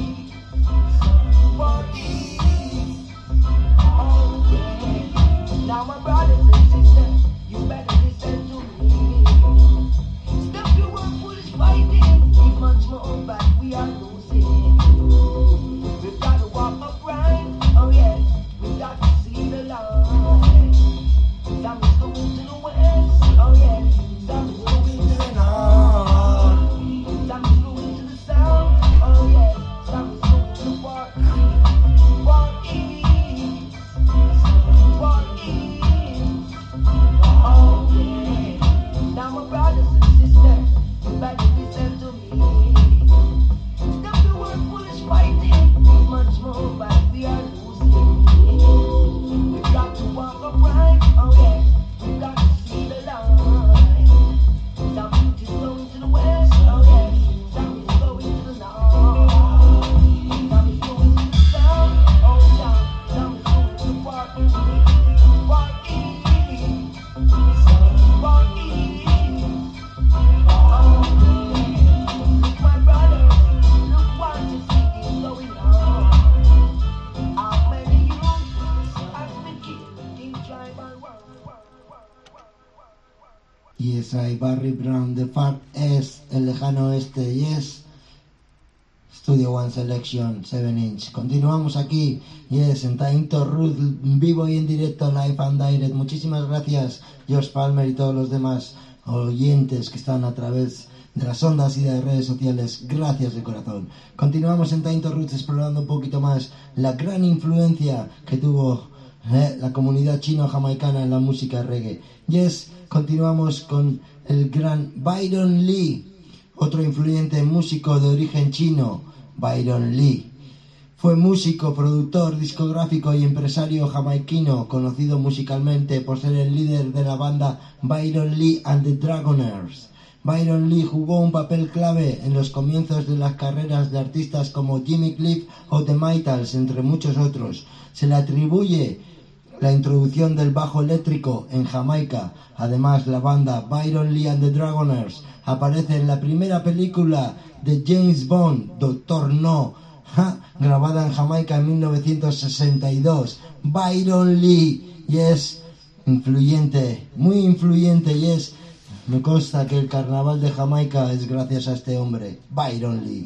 Yes, I Barry Brown, The Far East, el lejano oeste. Yes, Studio One Selection, seven inch. Continuamos aquí, yes, en Time to Root, vivo y en directo, live and direct. Muchísimas gracias, Josh Palmer y todos los demás oyentes que están a través de las ondas y de las redes sociales. Gracias de corazón. Continuamos en Time to Roots explorando un poquito más la gran influencia que tuvo eh, la comunidad chino-jamaicana en la música reggae. Yes, continuamos con el gran Byron Lee, otro influyente músico de origen chino. Byron Lee fue músico, productor, discográfico y empresario jamaiquino, conocido musicalmente por ser el líder de la banda Byron Lee and the Dragonaires. Byron Lee jugó un papel clave en los comienzos de las carreras de artistas como Jimmy Cliff o The Maytals, entre muchos otros. Se le atribuye la introducción del bajo eléctrico en Jamaica. Además, la banda Byron Lee and the Dragonaires aparece en la primera película de James Bond, Doctor No, ja, grabada en Jamaica en mil novecientos sesenta y dos. Byron Lee, yes, influyente, muy influyente, yes. Me consta que el carnaval de Jamaica es gracias a este hombre, Byron Lee.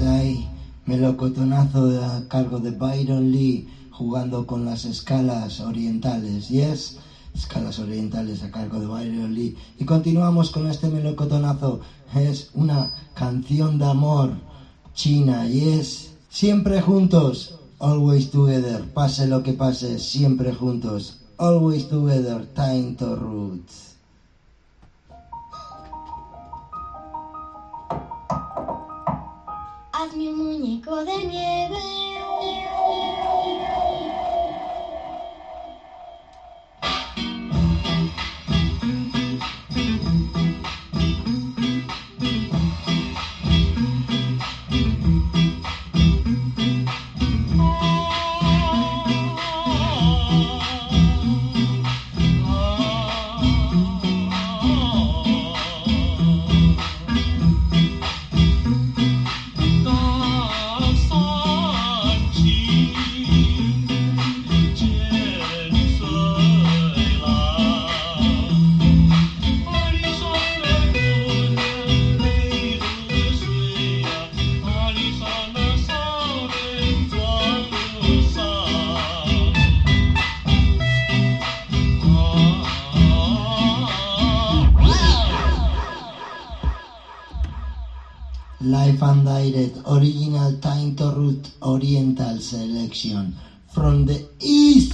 hay melocotonazo a cargo de Byron Lee jugando con las escalas orientales. Yes, escalas orientales a cargo de Byron Lee. Y continuamos con este melocotonazo. Es una canción de amor china. Yes, siempre juntos, always together. Pase lo que pase, siempre juntos, always together. Time to Roots. Hazme un muñeco de nieve. Live and direct, original Time to Root Oriental selection from the East.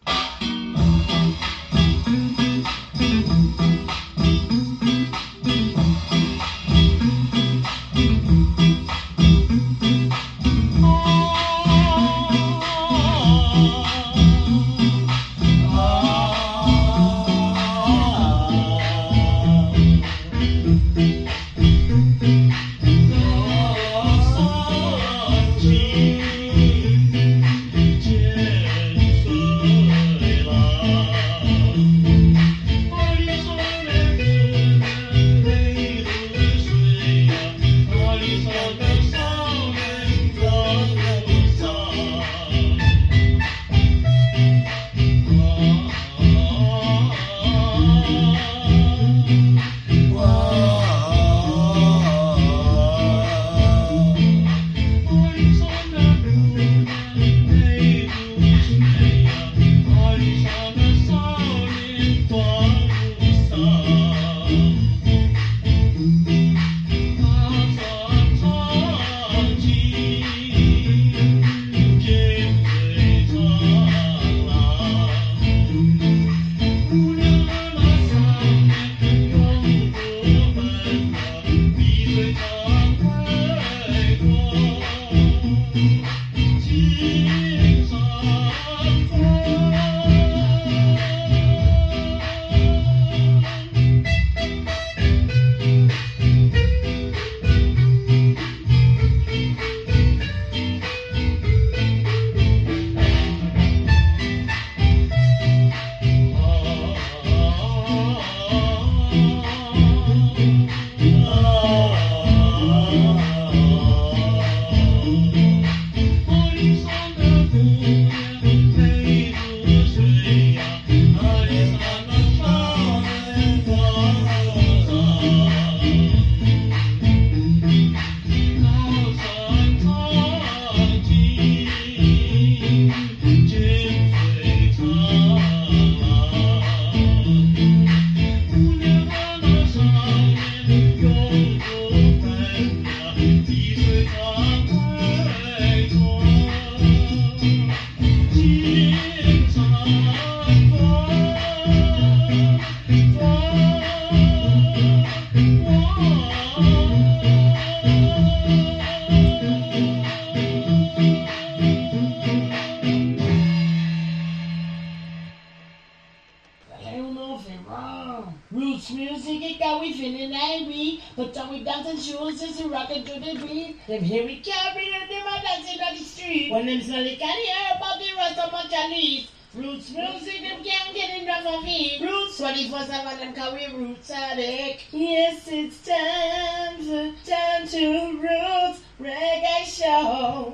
Roots music, it got we feeling angry. But on we dancing shoes, just rocking to the beat. Them here we carry and them are dancing on the street. When them slowly can hear about the rest of my chalice. Roots music, them can't get enough of it. Roots twenty-four seven, them carry roots addict. Yes, it's time for Time to Roots Reggae Show.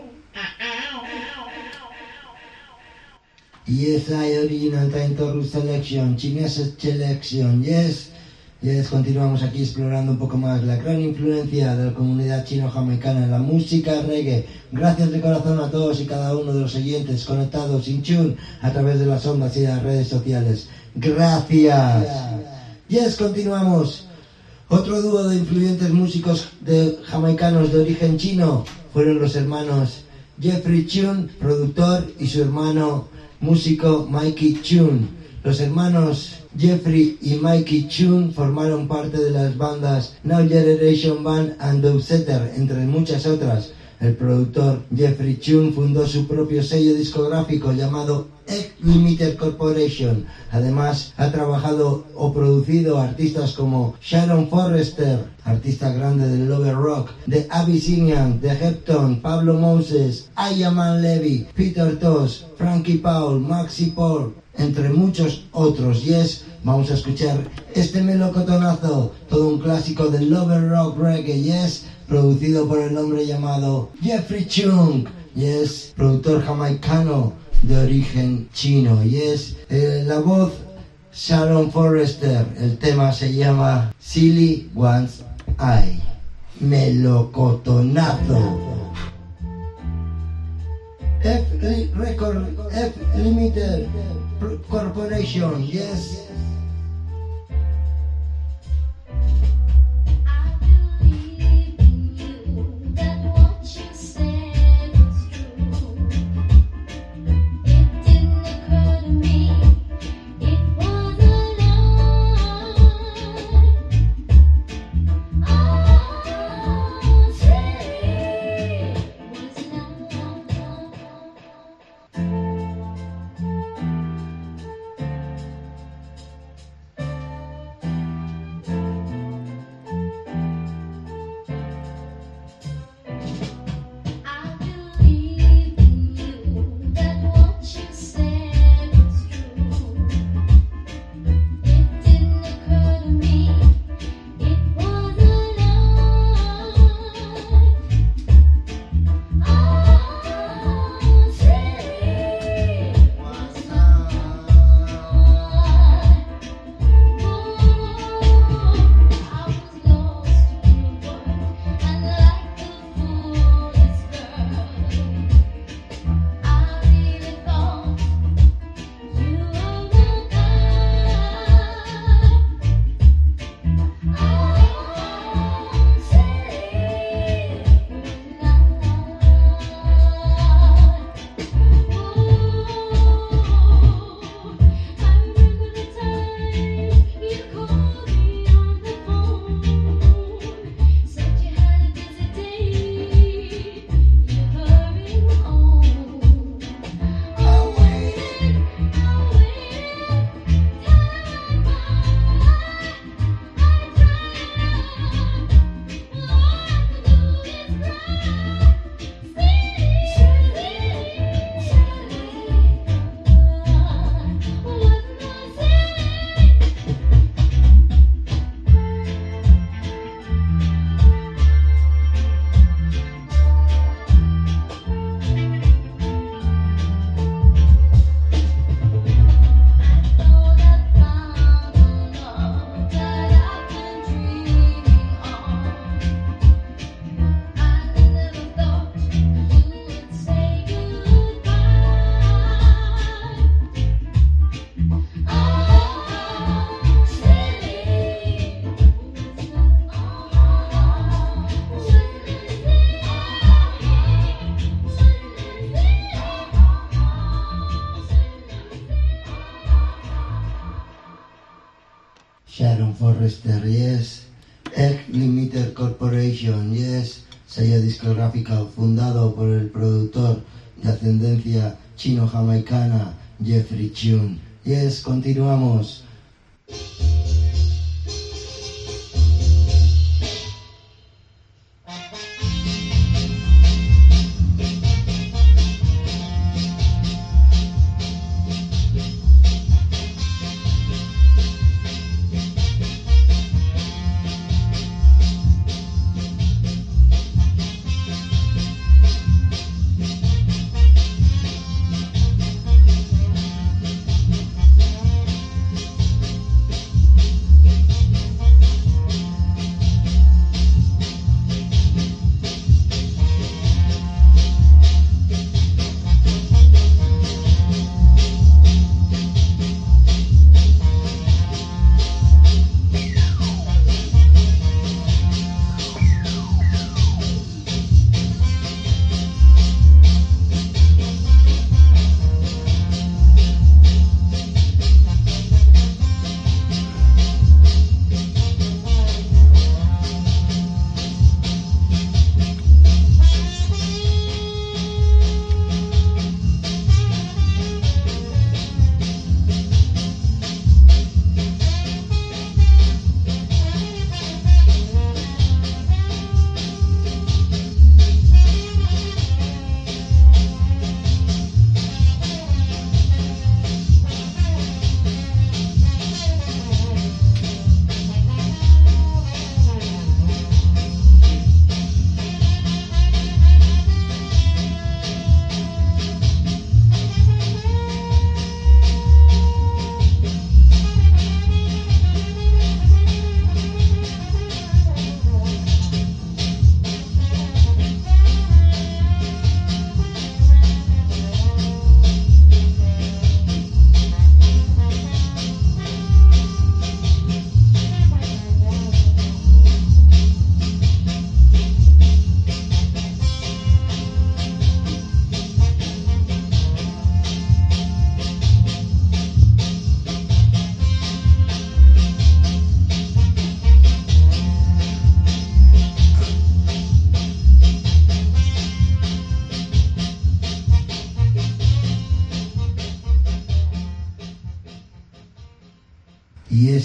Yes, I original Time to Roots selection, Chinese selection, yes. Yes, continuamos aquí explorando un poco más la gran influencia de la comunidad chino-jamaicana en la música reggae. Gracias de corazón a todos y cada uno de los oyentes conectados in tune a través de las ondas y las redes sociales. Gracias. Yes, continuamos. Otro dúo de influyentes músicos de jamaicanos de origen chino fueron los hermanos Jeffrey Chun, productor, y su hermano músico Mikey Chun. Los hermanos Jeffrey y Mikey Chun formaron parte de las bandas Now Generation Band and Dubsetter, entre muchas otras. El productor Jeffrey Chun fundó su propio sello discográfico llamado Egg Limited Corporation. Además, ha trabajado o producido artistas como Sharon Forrester, artista grande del Lover Rock, The Abyssinian, The Hepton, Pablo Moses, Ayaman Levy, Peter Tosh, Frankie Paul, Maxi Paul, entre muchos otros. Yes, vamos a escuchar este melocotonazo, todo un clásico del Lover Rock Reggae. Yes, producido por el hombre llamado Jeffrey Chung. Yes, productor jamaicano de origen chino. Yes, eh, la voz Sharon Forrester. El tema se llama Silly One's Eye. Melocotonazo. F Record F Limited Corporation. Yes. Sharon Forrester, yes. Egg Limited Corporation, yes. Sello discográfico fundado por el productor de ascendencia chino-jamaicana Jeffrey Chun. Yes, continuamos.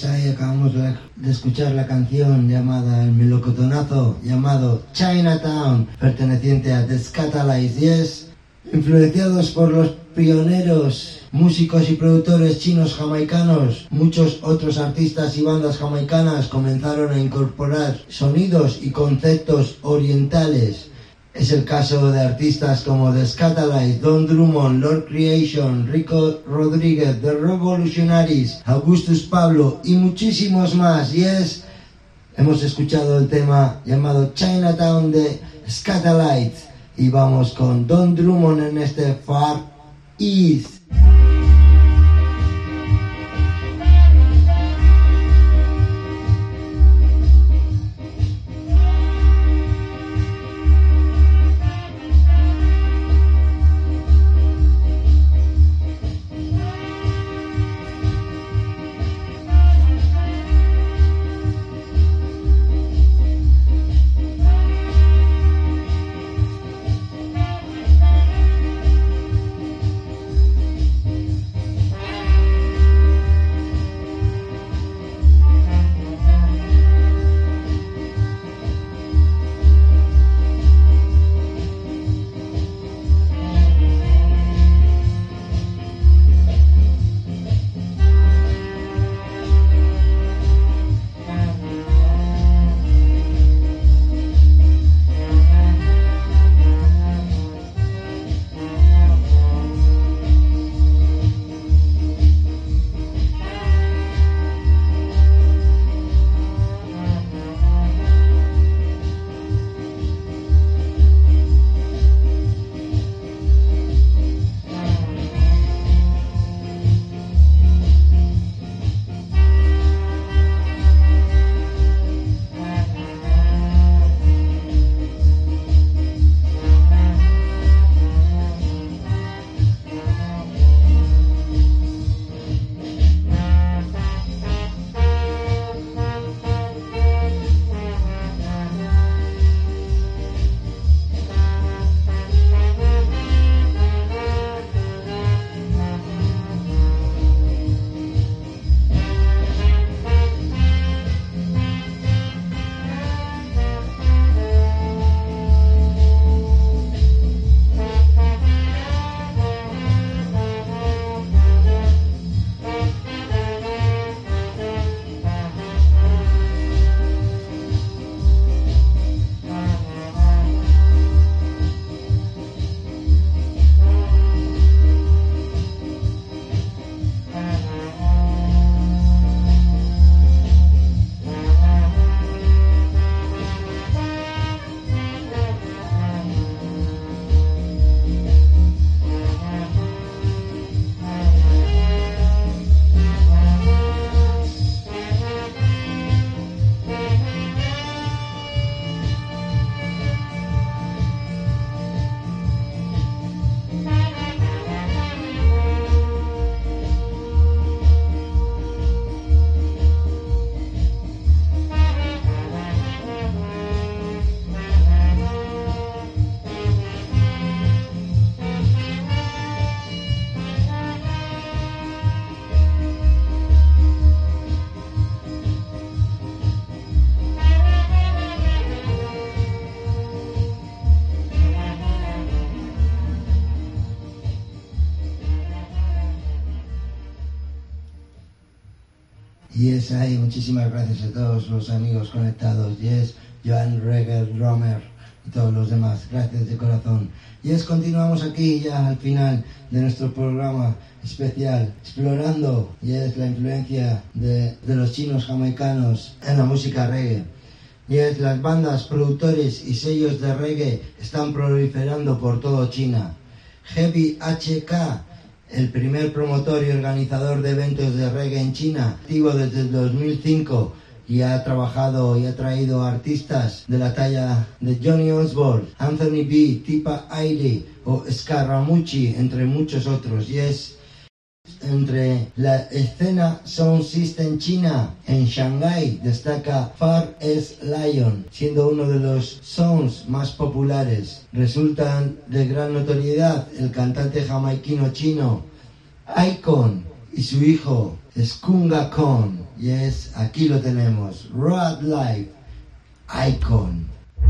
ahí acabamos de escuchar la canción llamada, el melocotonazo llamado Chinatown, perteneciente a The Scatalites. Y es influenciados por los pioneros músicos y productores chinos jamaicanos. Muchos otros artistas y bandas jamaicanas comenzaron a incorporar sonidos y conceptos orientales. Es el caso de artistas como The Scatalites, Don Drummond, Lord Creation, Rico Rodríguez, The Revolutionaries, Augustus Pablo y muchísimos más. Y es, hemos escuchado el tema llamado Chinatown de Scatalites y vamos con Don Drummond en este Far East. Yes, hay muchísimas gracias a todos los amigos conectados. Yes, Joan Regger, Drummer y todos los demás. Gracias de corazón. Yes, continuamos aquí ya al final de nuestro programa especial, explorando yes, la influencia de, de los chinos jamaicanos en la música reggae. Yes, las bandas, productores y sellos de reggae están proliferando por todo China. Heavy H K, el primer promotor y organizador de eventos de reggae en China, activo desde el dos mil cinco y ha trabajado y ha traído artistas de la talla de Johnny Osborne, Anthony B, Tipa Aire o Scaramucci, entre muchos otros. Y es entre la escena Sound System China en Shanghái destaca Far East Lion, siendo uno de los sounds más populares. Resultan de gran notoriedad el cantante jamaiquino chino Icon y su hijo Skunga Khan. Yes, aquí lo tenemos. Road Life Icon.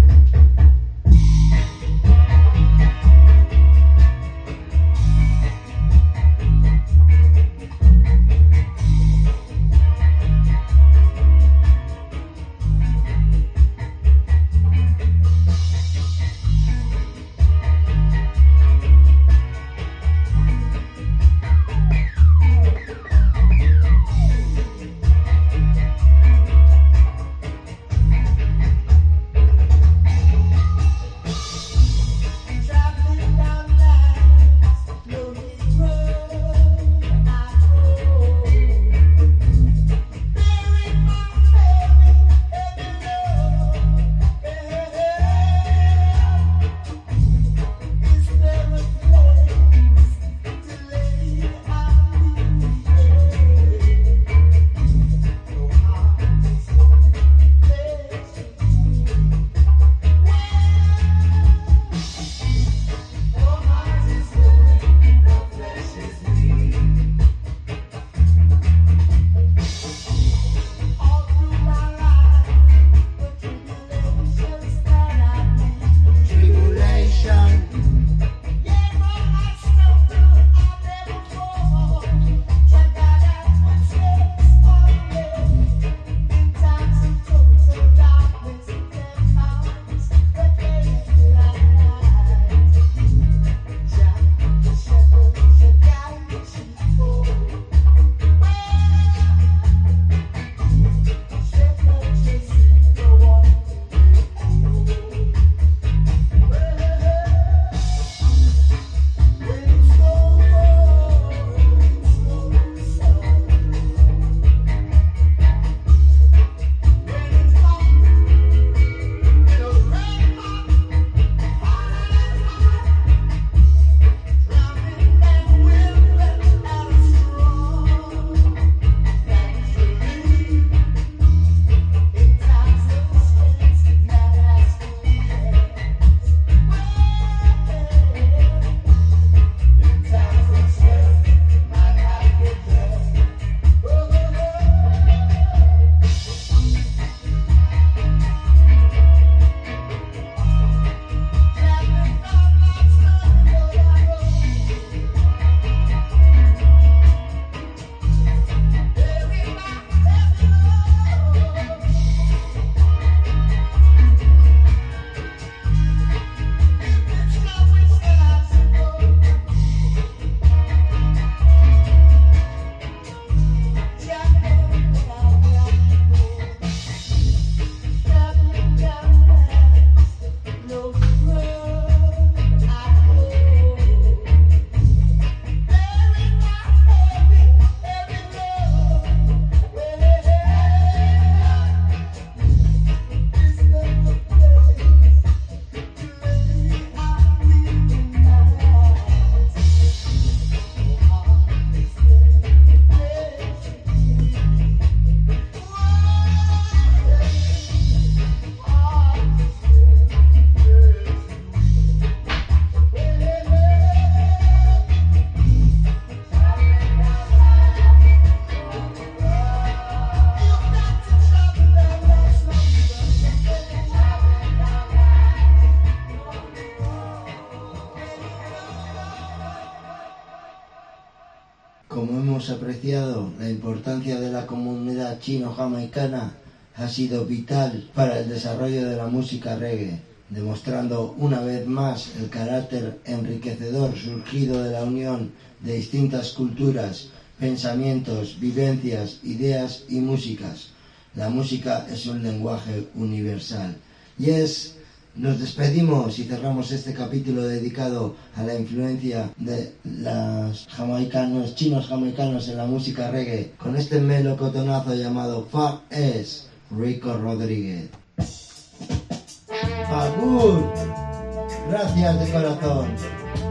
Como hemos apreciado, la importancia de la comunidad chino-jamaicana ha sido vital para el desarrollo de la música reggae, demostrando una vez más el carácter enriquecedor surgido de la unión de distintas culturas, pensamientos, vivencias, ideas y músicas. La música es un lenguaje universal. Y es... Nos despedimos y cerramos este capítulo dedicado a la influencia de los jamaicanos, chinos jamaicanos en la música reggae, con este melocotonazo llamado Far East, Rico Rodríguez. Agur, gracias de corazón.